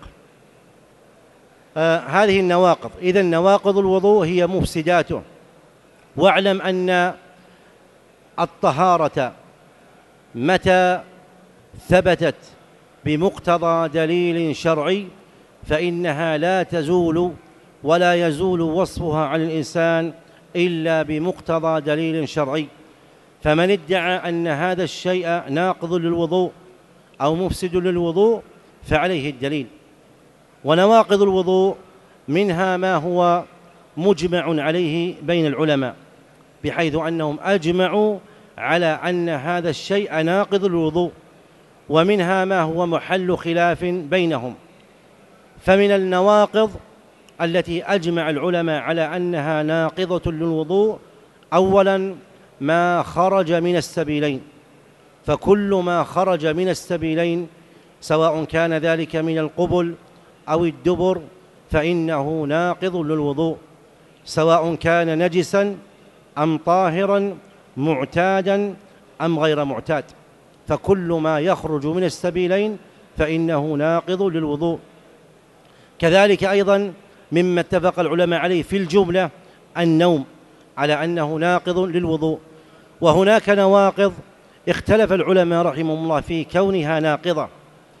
هذه النواقض. إذن نواقض الوضوء هي مفسداته. واعلم أن الطهارة متى ثبتت بمقتضى دليل شرعي فإنها لا تزول ولا يزول وصفها عن الإنسان إلا بمقتضى دليل شرعي. فمن ادعى أن هذا الشيء ناقض للوضوء أو مفسد للوضوء فعليه الدليل. ونواقض الوضوء منها ما هو مجمع عليه بين العلماء، بحيث أنهم أجمعوا على أن هذا الشيء ناقض للوضوء، ومنها ما هو محل خلاف بينهم. فمن النواقض التي أجمع العلماء على أنها ناقضة للوضوء: أولاً ما خرج من السبيلين، فكل ما خرج من السبيلين سواء كان ذلك من القبل أو الدبر فإنه ناقض للوضوء، سواء كان نجساً أم طاهراً، معتاداً أم غير معتاد، فكل ما يخرج من السبيلين فإنه ناقض للوضوء. كذلك أيضاً مما اتفق العلماء عليه في الجملة النوم، على أنه ناقض للوضوء. وهناك نواقض اختلف العلماء رحمهم الله في كونها ناقضة،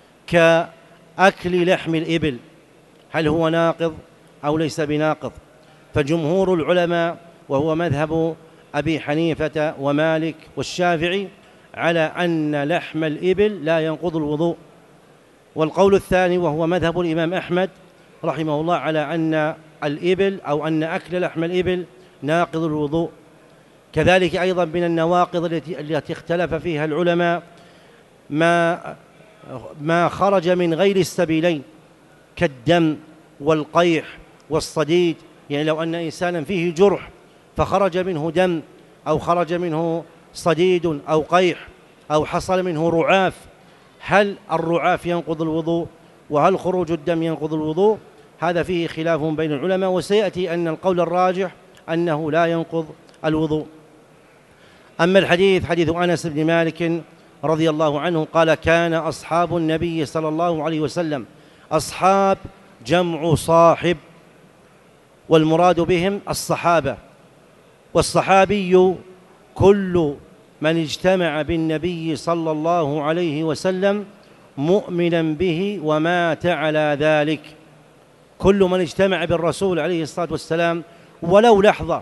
كأكل لحم الإبل، هل هو ناقض أو ليس بناقض؟ فجمهور العلماء وهو مذهب أبي حنيفة ومالك والشافعي على أن لحم الإبل لا ينقض الوضوء. والقول الثاني وهو مذهب الإمام أحمد رحمه الله على أن الإبل أو أن أكل لحم الإبل ناقض الوضوء. كذلك أيضا من النواقض التي اختلف فيها العلماء ما خرج من غير السبيلين كالدم والقيح والصديد، يعني لو أن إنسانا فيه جرح فخرج منه دم أو خرج منه صديد أو قيح أو حصل منه رعاف، هل الرعاف ينقض الوضوء وهل خروج الدم ينقض الوضوء؟ هذا فيه خلاف بين العلماء، وسيأتي أن القول الراجح أنه لا ينقض الوضوء. أما الحديث حديث أنس بن مالك رضي الله عنه قال: كان أصحاب النبي صلى الله عليه وسلم، أصحاب جمع صاحب، والمراد بهم الصحابة، والصحابي كل من اجتمع بالنبي صلى الله عليه وسلم مؤمنا به ومات على ذلك. كل من اجتمع بالرسول عليه الصلاة والسلام ولو لحظة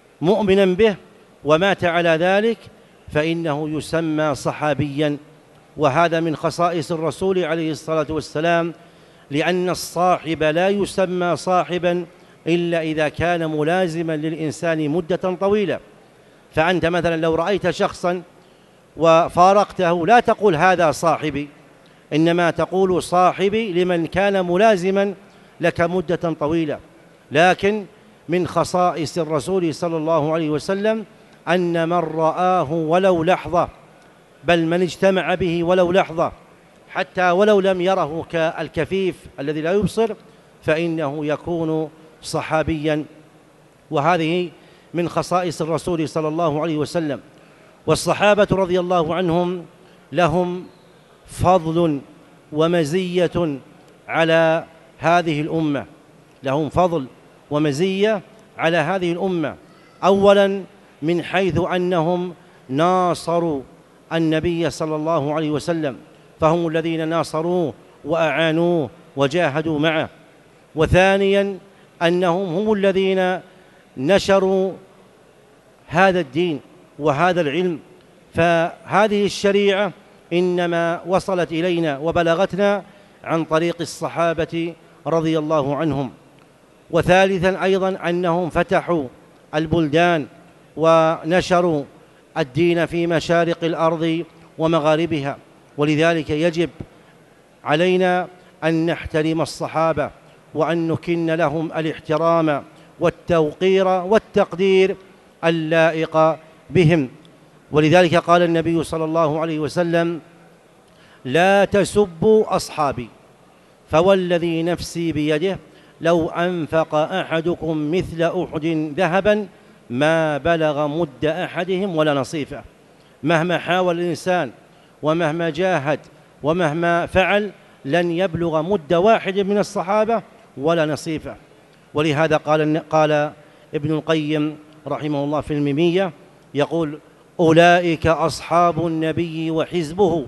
مؤمنا به ومات على ذلك فإنه يسمى صحابيا. وهذا من خصائص الرسول عليه الصلاة والسلام، لأن الصاحب لا يسمى صاحبا إلا إذا كان ملازما للإنسان مدة طويلة. فأنت مثلا لو رأيت شخصا وفارقته لا تقول هذا صاحبي، إنما تقول صاحبي لمن كان ملازما لك مدة طويلة. لكن من خصائص الرسول صلى الله عليه وسلم أن من رآه ولو لحظة، بل من اجتمع به ولو لحظة، حتى ولو لم يره كالكفيف الذي لا يبصر، فإنه يكون صحابيا. وهذه من خصائص الرسول صلى الله عليه وسلم. والصحابة رضي الله عنهم لهم فضل ومزية على هذه الأمة، لهم فضل ومزية على هذه الأمة. أولا من حيث أنهم ناصروا النبي صلى الله عليه وسلم، فهم الذين ناصروه وأعانوه وجاهدوا معه. وثانيا أنهم هم الذين نشروا هذا الدين وهذا العلم، فهذه الشريعة إنما وصلت إلينا وبلغتنا عن طريق الصحابة رضي الله عنهم. وثالثا أيضا أنهم فتحوا البلدان ونشروا الدين في مشارق الأرض ومغاربها، ولذلك يجب علينا أن نحترم الصحابة وأن نكن لهم الاحترام والتوقير والتقدير اللائق بهم. ولذلك قال النبي صلى الله عليه وسلم: لا تسبوا أصحابي فوالذي نفسي بيده لو أنفق أحدكم مثل أحد ذهبا ما بلغ مد أحدهم ولا نصيفه. مهما حاول الإنسان ومهما جاهد ومهما فعل لن يبلغ مد واحد من الصحابة ولا نصيفه. ولهذا قال ابن القيم رحمه الله في الميمية، يقول: أولئك أصحاب النبي وحزبه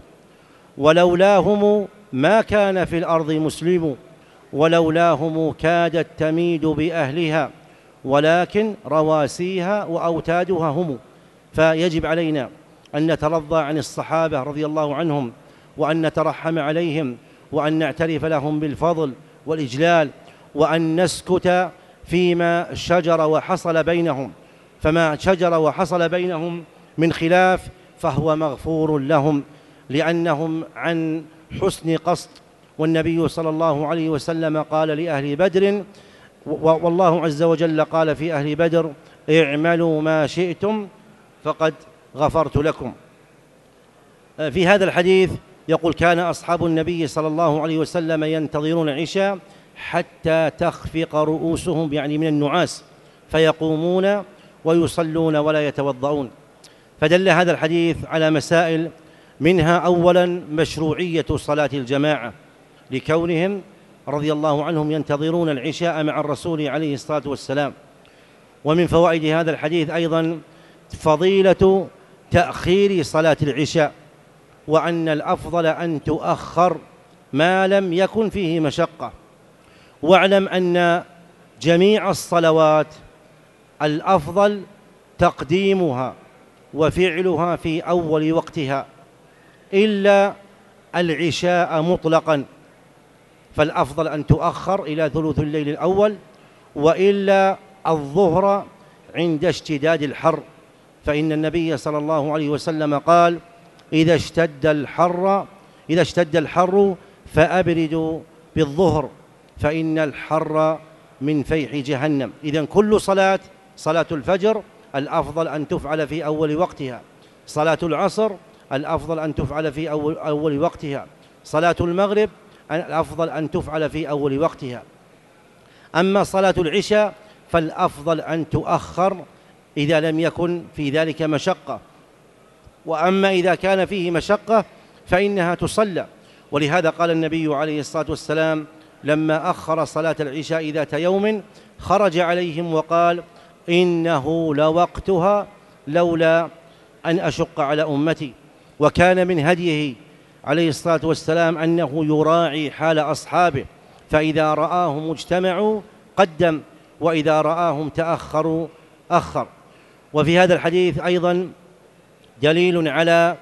ولولاهم ما كان في الأرض مسلم ولولاهم كادت تميد بأهلها ولكن رواسيها وأوتادها هم. فيجب علينا أن نترضى عن الصحابة رضي الله عنهم، وأن نترحم عليهم، وأن نعترف لهم بالفضل والإجلال، وأن نسكت فيما شجر وحصل بينهم. فما شجر وحصل بينهم من خلاف فهو مغفور لهم، لأنهم عن حسن قصد. والنبي صلى الله عليه وسلم قال لأهل بدر، والله عز وجل قال في أهل بدر: اعملوا ما شئتم فقد غفرت لكم. في هذا الحديث يقول: كان أصحاب النبي صلى الله عليه وسلم ينتظرون العشاء حتى تخفق رؤوسهم، يعني من النعاس، فيقومون ويصلون ولا يتوضؤون. فدل هذا الحديث على مسائل، منها أولا مشروعية صلاة الجماعة، لكونهم رضي الله عنهم ينتظرون العشاء مع الرسول عليه الصلاة والسلام. ومن فوائد هذا الحديث أيضا فضيلة تأخير صلاة العشاء، وأن الأفضل أن تؤخر ما لم يكن فيه مشقة. واعلم أن جميع الصلوات الأفضل تقديمها وفعلها في أول وقتها، إلا العشاء مطلقا، فالأفضل أن تؤخر إلى ثلث الليل الأول، وإلا الظهر عند اشتداد الحر، فإن النبي صلى الله عليه وسلم قال: إذا اشتد الحر فأبردوا بالظهر فإن الحر من فيح جهنم. إذن كل صلاة الفجر الأفضل أن تفعل في أول وقتها، صلاة العصر الأفضل أن تفعل في أول وقتها، صلاة المغرب الأفضل أن تفعل في أول وقتها. أما صلاة العشاء فالأفضل أن تؤخر إذا لم يكن في ذلك مشقة، وأما إذا كان فيه مشقة فإنها تصلى. ولهذا قال النبي عليه الصلاة والسلام لما أخر صلاة العشاء ذات يوم خرج عليهم وقال: إنه لوقتها لولا أن أشق على أمتي. وكان من هديه عليه الصلاة والسلام أنه يراعي حال أصحابه، فإذا رآهم اجتمعوا قدم، وإذا رآهم تأخروا أخر. وفي هذا الحديث أيضا دليل على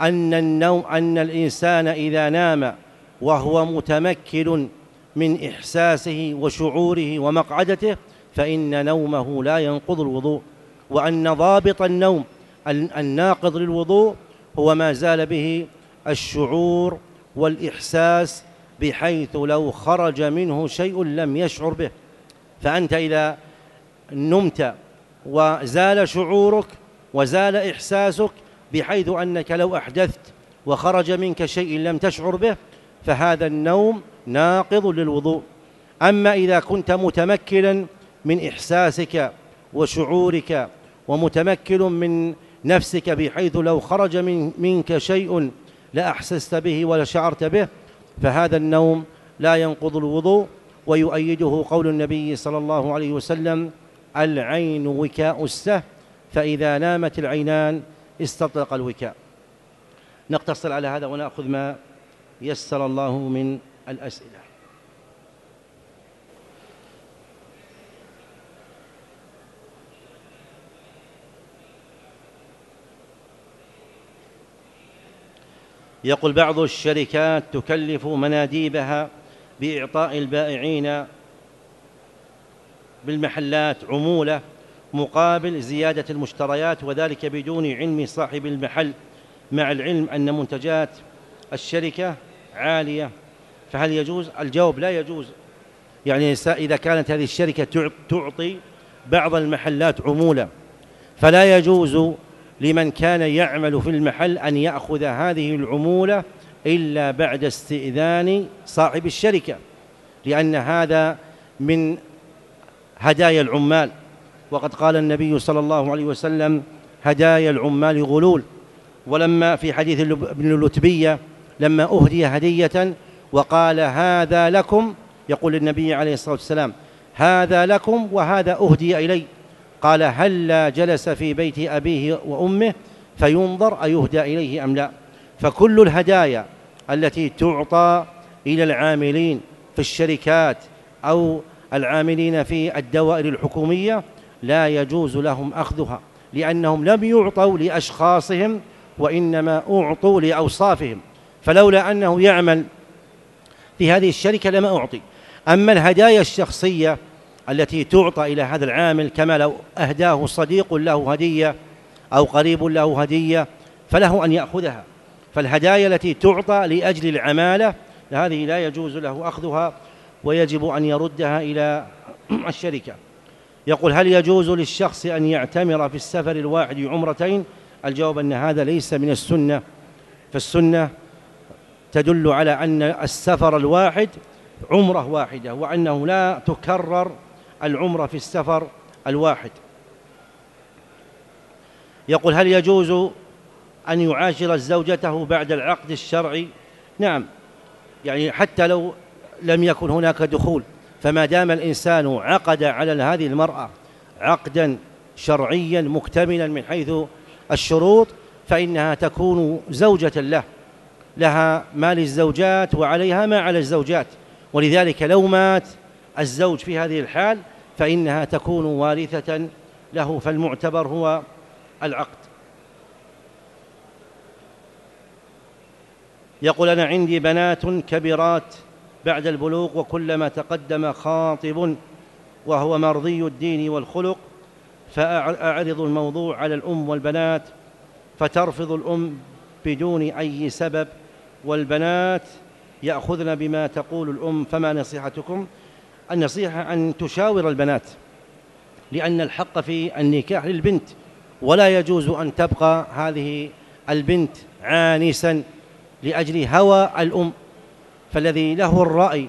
أن الإنسان إذا نام وهو متمكن من إحساسه وشعوره ومقعدته فإن نومه لا ينقض الوضوء، وأن ضابط النوم الناقض للوضوء هو ما زال به الشعور والإحساس، بحيث لو خرج منه شيء لم يشعر به. فأنت إذا نمت وزال شعورك وزال إحساسك بحيث أنك لو أحدثت وخرج منك شيء لم تشعر به فهذا النوم ناقض للوضوء. أما إذا كنت متمكنا من إحساسك وشعورك ومتمكن من نفسك بحيث لو خرج منك شيء لا أحسست به ولا شعرت به فهذا النوم لا ينقض الوضوء. ويؤيده قول النبي صلى الله عليه وسلم: العين وكاء السهم، فإذا نامت العينان استطلق الوكاء. نقتصر على هذا ونأخذ ما يسر الله من الأسئلة. يقول: بعض الشركات تكلف مناديبها بإعطاء البائعين بالمحلات عمولة مقابل زيادة المشتريات، وذلك بدون علم صاحب المحل، مع العلم أن منتجات الشركة عالية، فهل يجوز؟ الجواب: لا يجوز. يعني إذا كانت هذه الشركة تعطي بعض المحلات عمولة فلا يجوز لمن كان يعمل في المحل أن يأخذ هذه العمولة إلا بعد استئذان صاحب الشركة، لأن هذا من هدايا العمال، وقد قال النبي صلى الله عليه وسلم: هدايا العمال غلول. ولما في حديث ابن اللتبية لما أهدي هدية وقال: هذا لكم، يقول النبي عليه الصلاة والسلام: هذا لكم وهذا أهدي إلي، قال: هلا جلس في بيت أبيه وأمه فينظر أيهدى إليه أم لا. فكل الهدايا التي تعطى إلى العاملين في الشركات أو العاملين في الدوائر الحكومية لا يجوز لهم أخذها، لأنهم لم يعطوا لأشخاصهم وإنما أعطوا لأوصافهم، فلولا أنه يعمل في هذه الشركة لما أعطي. أما الهدايا الشخصية التي تعطى إلى هذا العامل، كما لو أهداه صديق له هدية أو قريب له هدية فله أن يأخذها. فالهدايا التي تعطى لأجل العمالة هذه لا يجوز له أخذها، ويجب أن يردها إلى الشركة. يقول: هل يجوز للشخص أن يعتمر في السفر الواحد عمرتين؟ الجواب أن هذا ليس من السنة، فالسنة تدل على أن السفر الواحد عمرة واحدة، وأنه لا تكرر العمرة في السفر الواحد. يقول: هل يجوز أن يعاشر زوجته بعد العقد الشرعي؟ نعم، يعني حتى لو لم يكن هناك دخول، فما دام الإنسان عقد على هذه المرأة عقدا شرعيا مكتملا من حيث الشروط فإنها تكون زوجة له، لها ما للزوجات وعليها ما على الزوجات، ولذلك لو مات الزوج في هذه الحال فإنها تكون وارثة له، فالمعتبر هو العقد. يقول: أنا عندي بنات كبيرات بعد البلوغ، وكلما تقدم خاطب وهو مرضي الدين والخلق فأعرض الموضوع على الأم والبنات فترفض الأم بدون أي سبب، والبنات يأخذن بما تقول الأم، فما نصيحتكم؟ النصيحة أن تشاور البنات، لأن الحق في النكاح للبنت، ولا يجوز أن تبقى هذه البنت عانسا لأجل هوى الأم. فالذي له الرأي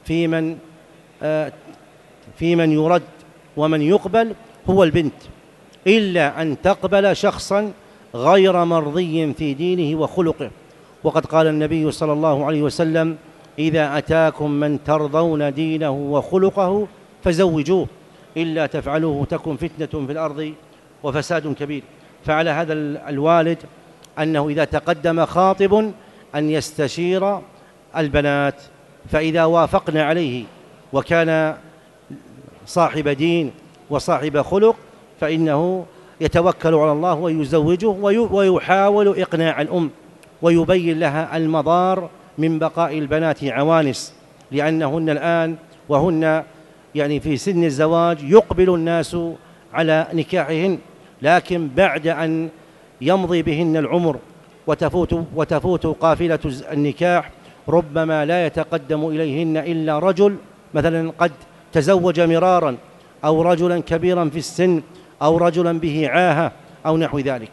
في من يرد ومن يقبل هو البنت، إلا أن تقبل شخصا غير مرضي في دينه وخلقه. وقد قال النبي صلى الله عليه وسلم: إذا أتاكم من ترضون دينه وخلقه فزوجوه، إلا تفعلوه تكن فتنة في الأرض وفساد كبير. فعلى هذا الوالد أنه إذا تقدم خاطب أن يستشير البنات، فإذا وافقنا عليه وكان صاحب دين وصاحب خلق فإنه يتوكل على الله ويزوجه، ويحاول إقناع الأم، ويبين لها المضار من بقاء البنات عوانس، لأنهن الآن وهن يعني في سن الزواج يقبل الناس على نكاحهن، لكن بعد أن يمضي بهن العمر وتفوت قافلة النكاح ربما لا يتقدم إليهن إلا رجل مثلا قد تزوج مرارا، أو رجلا كبيرا في السن، أو رجلا به عاهة أو نحو ذلك.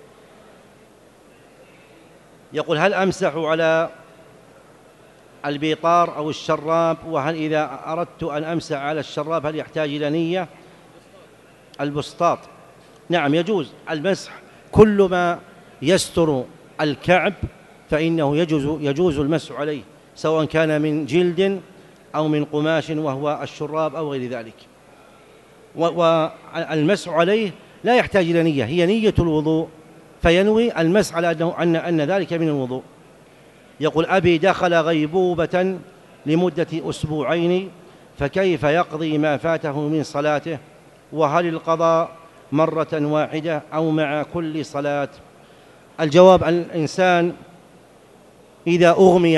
يقول: هل أمسح على البيطار أو الشراب؟ وهل إذا أردت أن أمسح على الشراب هل يحتاج إلى نية؟ البسطاط، نعم يجوز المسح، كل ما يستر الكعب فإنه يجوز المسح عليه، سواء كان من جلد أو من قماش وهو الشراب أو غير ذلك. والمسح عليه لا يحتاج إلى نية، هي نية الوضوء، فينوي المسح على أن ذلك من الوضوء. يقول: أبي دخل غيبوبة لمدة أسبوعين فكيف يقضي ما فاته من صلاته؟ وهل القضاء مرة واحدة أو مع كل صلاة؟ الجواب: الإنسان إذا أغمي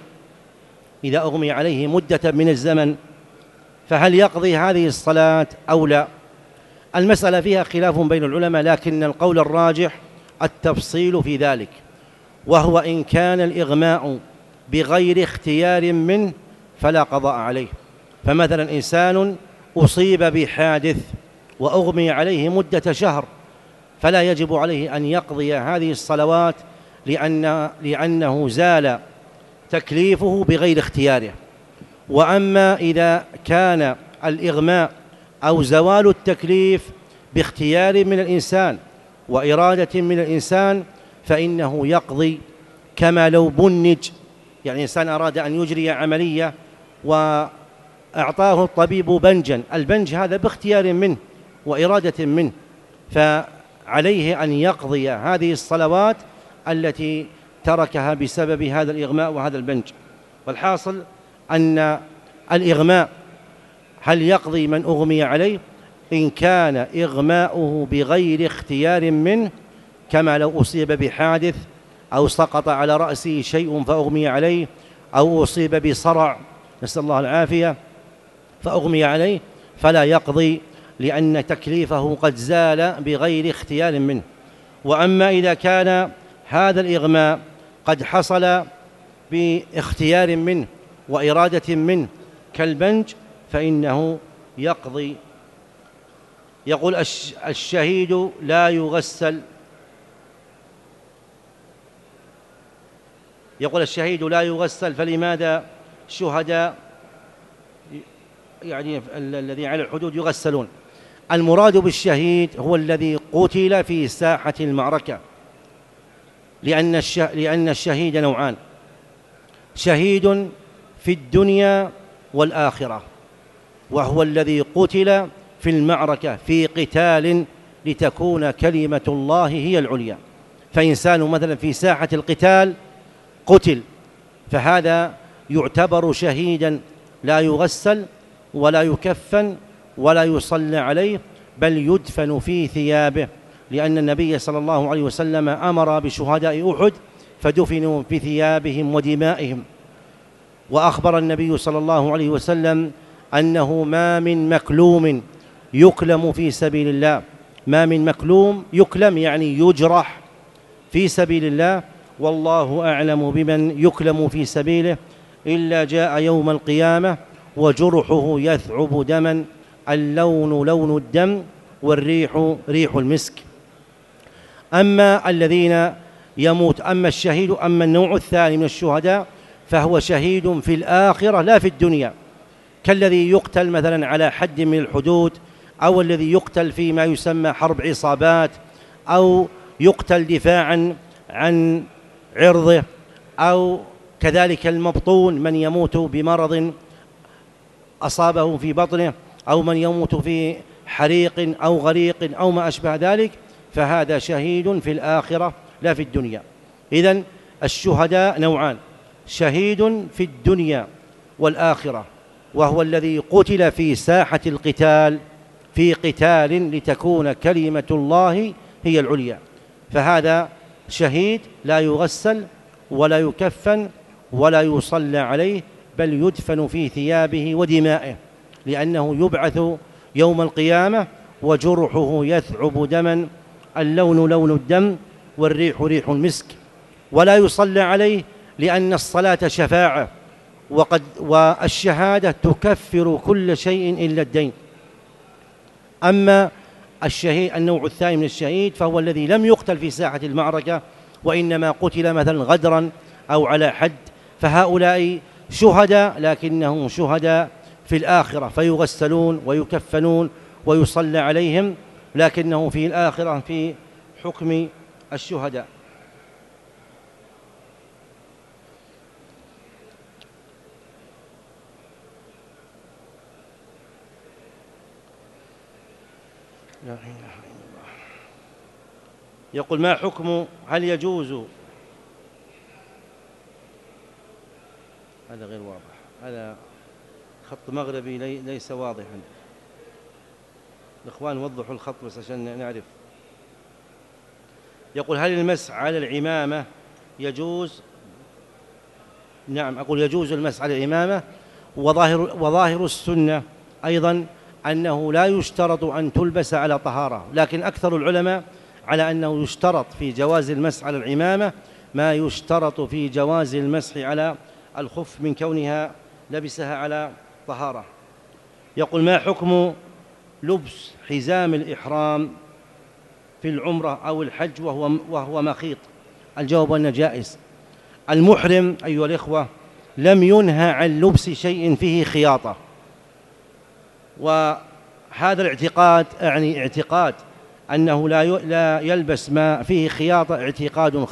عليه مدة من الزمن فهل يقضي هذه الصلاة أو لا؟ المسألة فيها خلاف بين العلماء، لكن القول الراجح التفصيل في ذلك، وهو إن كان الإغماء بغير اختيار منه فلا قضاء عليه. فمثلا إنسان أصيب بحادث وأغمي عليه مدة شهر فلا يجب عليه أن يقضي هذه الصلوات، لأنه زال تكليفه بغير اختياره. وأما إذا كان الإغماء أو زوال التكليف باختيار من الإنسان وإرادة من الإنسان فإنه يقضي كما لو بنج، يعني إنسان أراد أن يجري عملية وأعطاه الطبيب بنجا، البنج هذا باختيار منه وإرادة منه، فعليه أن يقضي هذه الصلوات التي تركها بسبب هذا الإغماء وهذا البنج. والحاصل أن الإغماء هل يقضي من أغمي عليه؟ إن كان إغماؤه بغير اختيار منه، كما لو أصيب بحادث أو سقط على رأسه شيء فأغمي عليه، أو أصيب بصرع نسأل الله العافية فأغمي عليه، فلا يقضي، لأن تكليفه قد زال بغير اختيار منه. وأما إذا كان هذا الإغماء قد حصل باختيار منه وإرادة منه كالبنج فإنه يقضي. يقول: الشهيد لا يغسل. يقول: الشهيد لا يغسل، فلماذا الشهداء يعني الذي على الحدود يغسلون؟ المراد بالشهيد هو الذي قتل في ساحة المعركة، لأن الشهيد نوعان: شهيد في الدنيا والآخرة، وهو الذي قتل في المعركة في قتال لتكون كلمة الله هي العليا. فإنسان مثلا في ساحة القتال قتل، فهذا يعتبر شهيدا، لا يغسل ولا يكفن ولا يصلى عليه، بل يدفن في ثيابه، لأن النبي صلى الله عليه وسلم أمر بشهداء أحد فدفنوا في ثيابهم ودمائهم. وأخبر النبي صلى الله عليه وسلم أنه ما من مكلوم يكلم في سبيل الله، ما من مكلوم يكلم يعني يجرح في سبيل الله، والله أعلم بمن يكلم في سبيله، إلا جاء يوم القيامة وجرحه يثعب دما، اللون لون الدم والريح ريح المسك. أما الذين يموت، أما الشهيد، أما النوع الثاني من الشهداء فهو شهيد في الآخرة لا في الدنيا، كالذي يقتل مثلا على حد من الحدود، أو الذي يقتل فيما يسمى حرب عصابات، أو يقتل دفاعا عن عرضه، أو كذلك المبطون من يموت بمرض أصابه في بطنه، أو من يموت في حريق أو غريق أو ما أشبه ذلك، فهذا شهيد في الآخرة لا في الدنيا. إذن الشهداء نوعان: شهيد في الدنيا والآخرة، وهو الذي قتل في ساحة القتال في قتال لتكون كلمة الله هي العليا، فهذا شهيد لا يغسل ولا يكفن ولا يصلى عليه، بل يدفن في ثيابه ودمائه، لأنه يبعث يوم القيامة وجرحه يثعب دما، اللون لون الدم والريح ريح المسك. ولا يصلى عليه لأن الصلاة شفاعة، والشهادة تكفر كل شيء إلا الدين. أما الشهيد النوع الثاني من الشهيد فهو الذي لم يقتل في ساحة المعركة، وإنما قتل مثلا غدرا أو على حد، فهؤلاء شهداء لكنهم شهداء في الآخرة، فيغسلون ويكفنون ويصلى عليهم، لكنه في الآخرة في حكم الشهداء. لا إله إلا الله. يقول ما حكم، هل يجوز، هذا غير واضح، هذا خط مغربي ليس واضحا، الإخوان وضحوا الخط بس عشان نعرف. يقول هل المسح على العمامة يجوز؟ نعم، أقول يجوز المسح على العمامة، وظاهر السنة أيضا أنه لا يشترط أن تلبس على طهارة، لكن أكثر العلماء على أنه يشترط في جواز المسح على العمامة ما يشترط في جواز المسح على الخف من كونها لبسها على طهارة. يقول ما حكم لبس حزام الإحرام في العمرة أو الحج وهو مخيط؟ الجواب أنه جائز. المحرم أيها الإخوة لم ينهى عن لبس شيء فيه خياطة، وهذا الاعتقاد يعني اعتقاد أنه لا يلبس ما فيه خياطة اعتقاد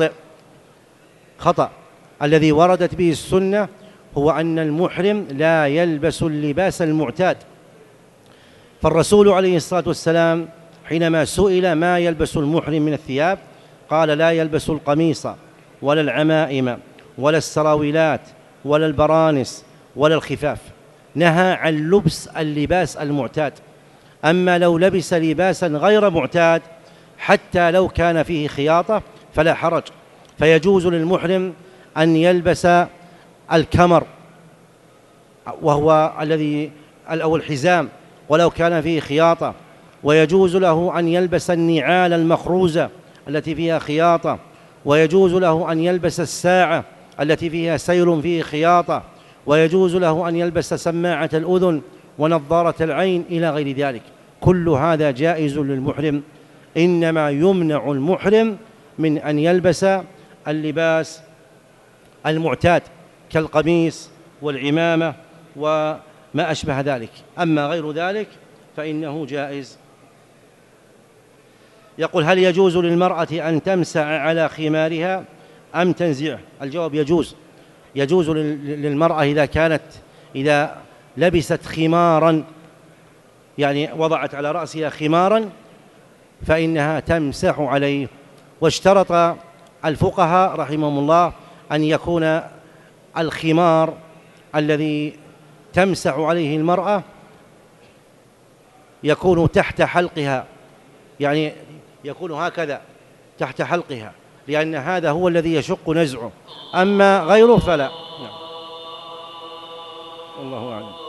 خطأ. الذي وردت به السنة هو أن المحرم لا يلبس اللباس المعتاد، فالرسول عليه الصلاة والسلام حينما سئل ما يلبس المحرم من الثياب قال لا يلبس القميص ولا العمائم ولا السراويلات ولا البرانس ولا الخفاف، نهى عن لبس اللباس المعتاد. أما لو لبس لباسا غير معتاد حتى لو كان فيه خياطة فلا حرج، فيجوز للمحرم أن يلبس الكمر وهو الذي أو الحزام ولو كان فيه خياطة، ويجوز له أن يلبس النعال المخروزة التي فيها خياطة، ويجوز له أن يلبس الساعة التي فيها سير فيه خياطة، ويجوز له أن يلبس سماعة الأذن ونظارة العين إلى غير ذلك. كل هذا جائز للمحرم، إنما يمنع المحرم من أن يلبس اللباس المعتاد كالقميص والعمامة وما أشبه ذلك، أما غير ذلك فإنه جائز. يقول هل يجوز للمرأة أن تمسح على خمارها أم تنزعه؟ الجواب يجوز للمرأة إذا لبست خمارا، يعني وضعت على رأسها خمارا، فإنها تمسح عليه. واشترط الفقهاء رحمهم الله أن يكون الخمار الذي تمسح عليه المرأة يكون تحت حلقها، يعني يكون هكذا تحت حلقها، لأن هذا هو الذي يشق نزعه، أما غيره فلا. الله أعلم.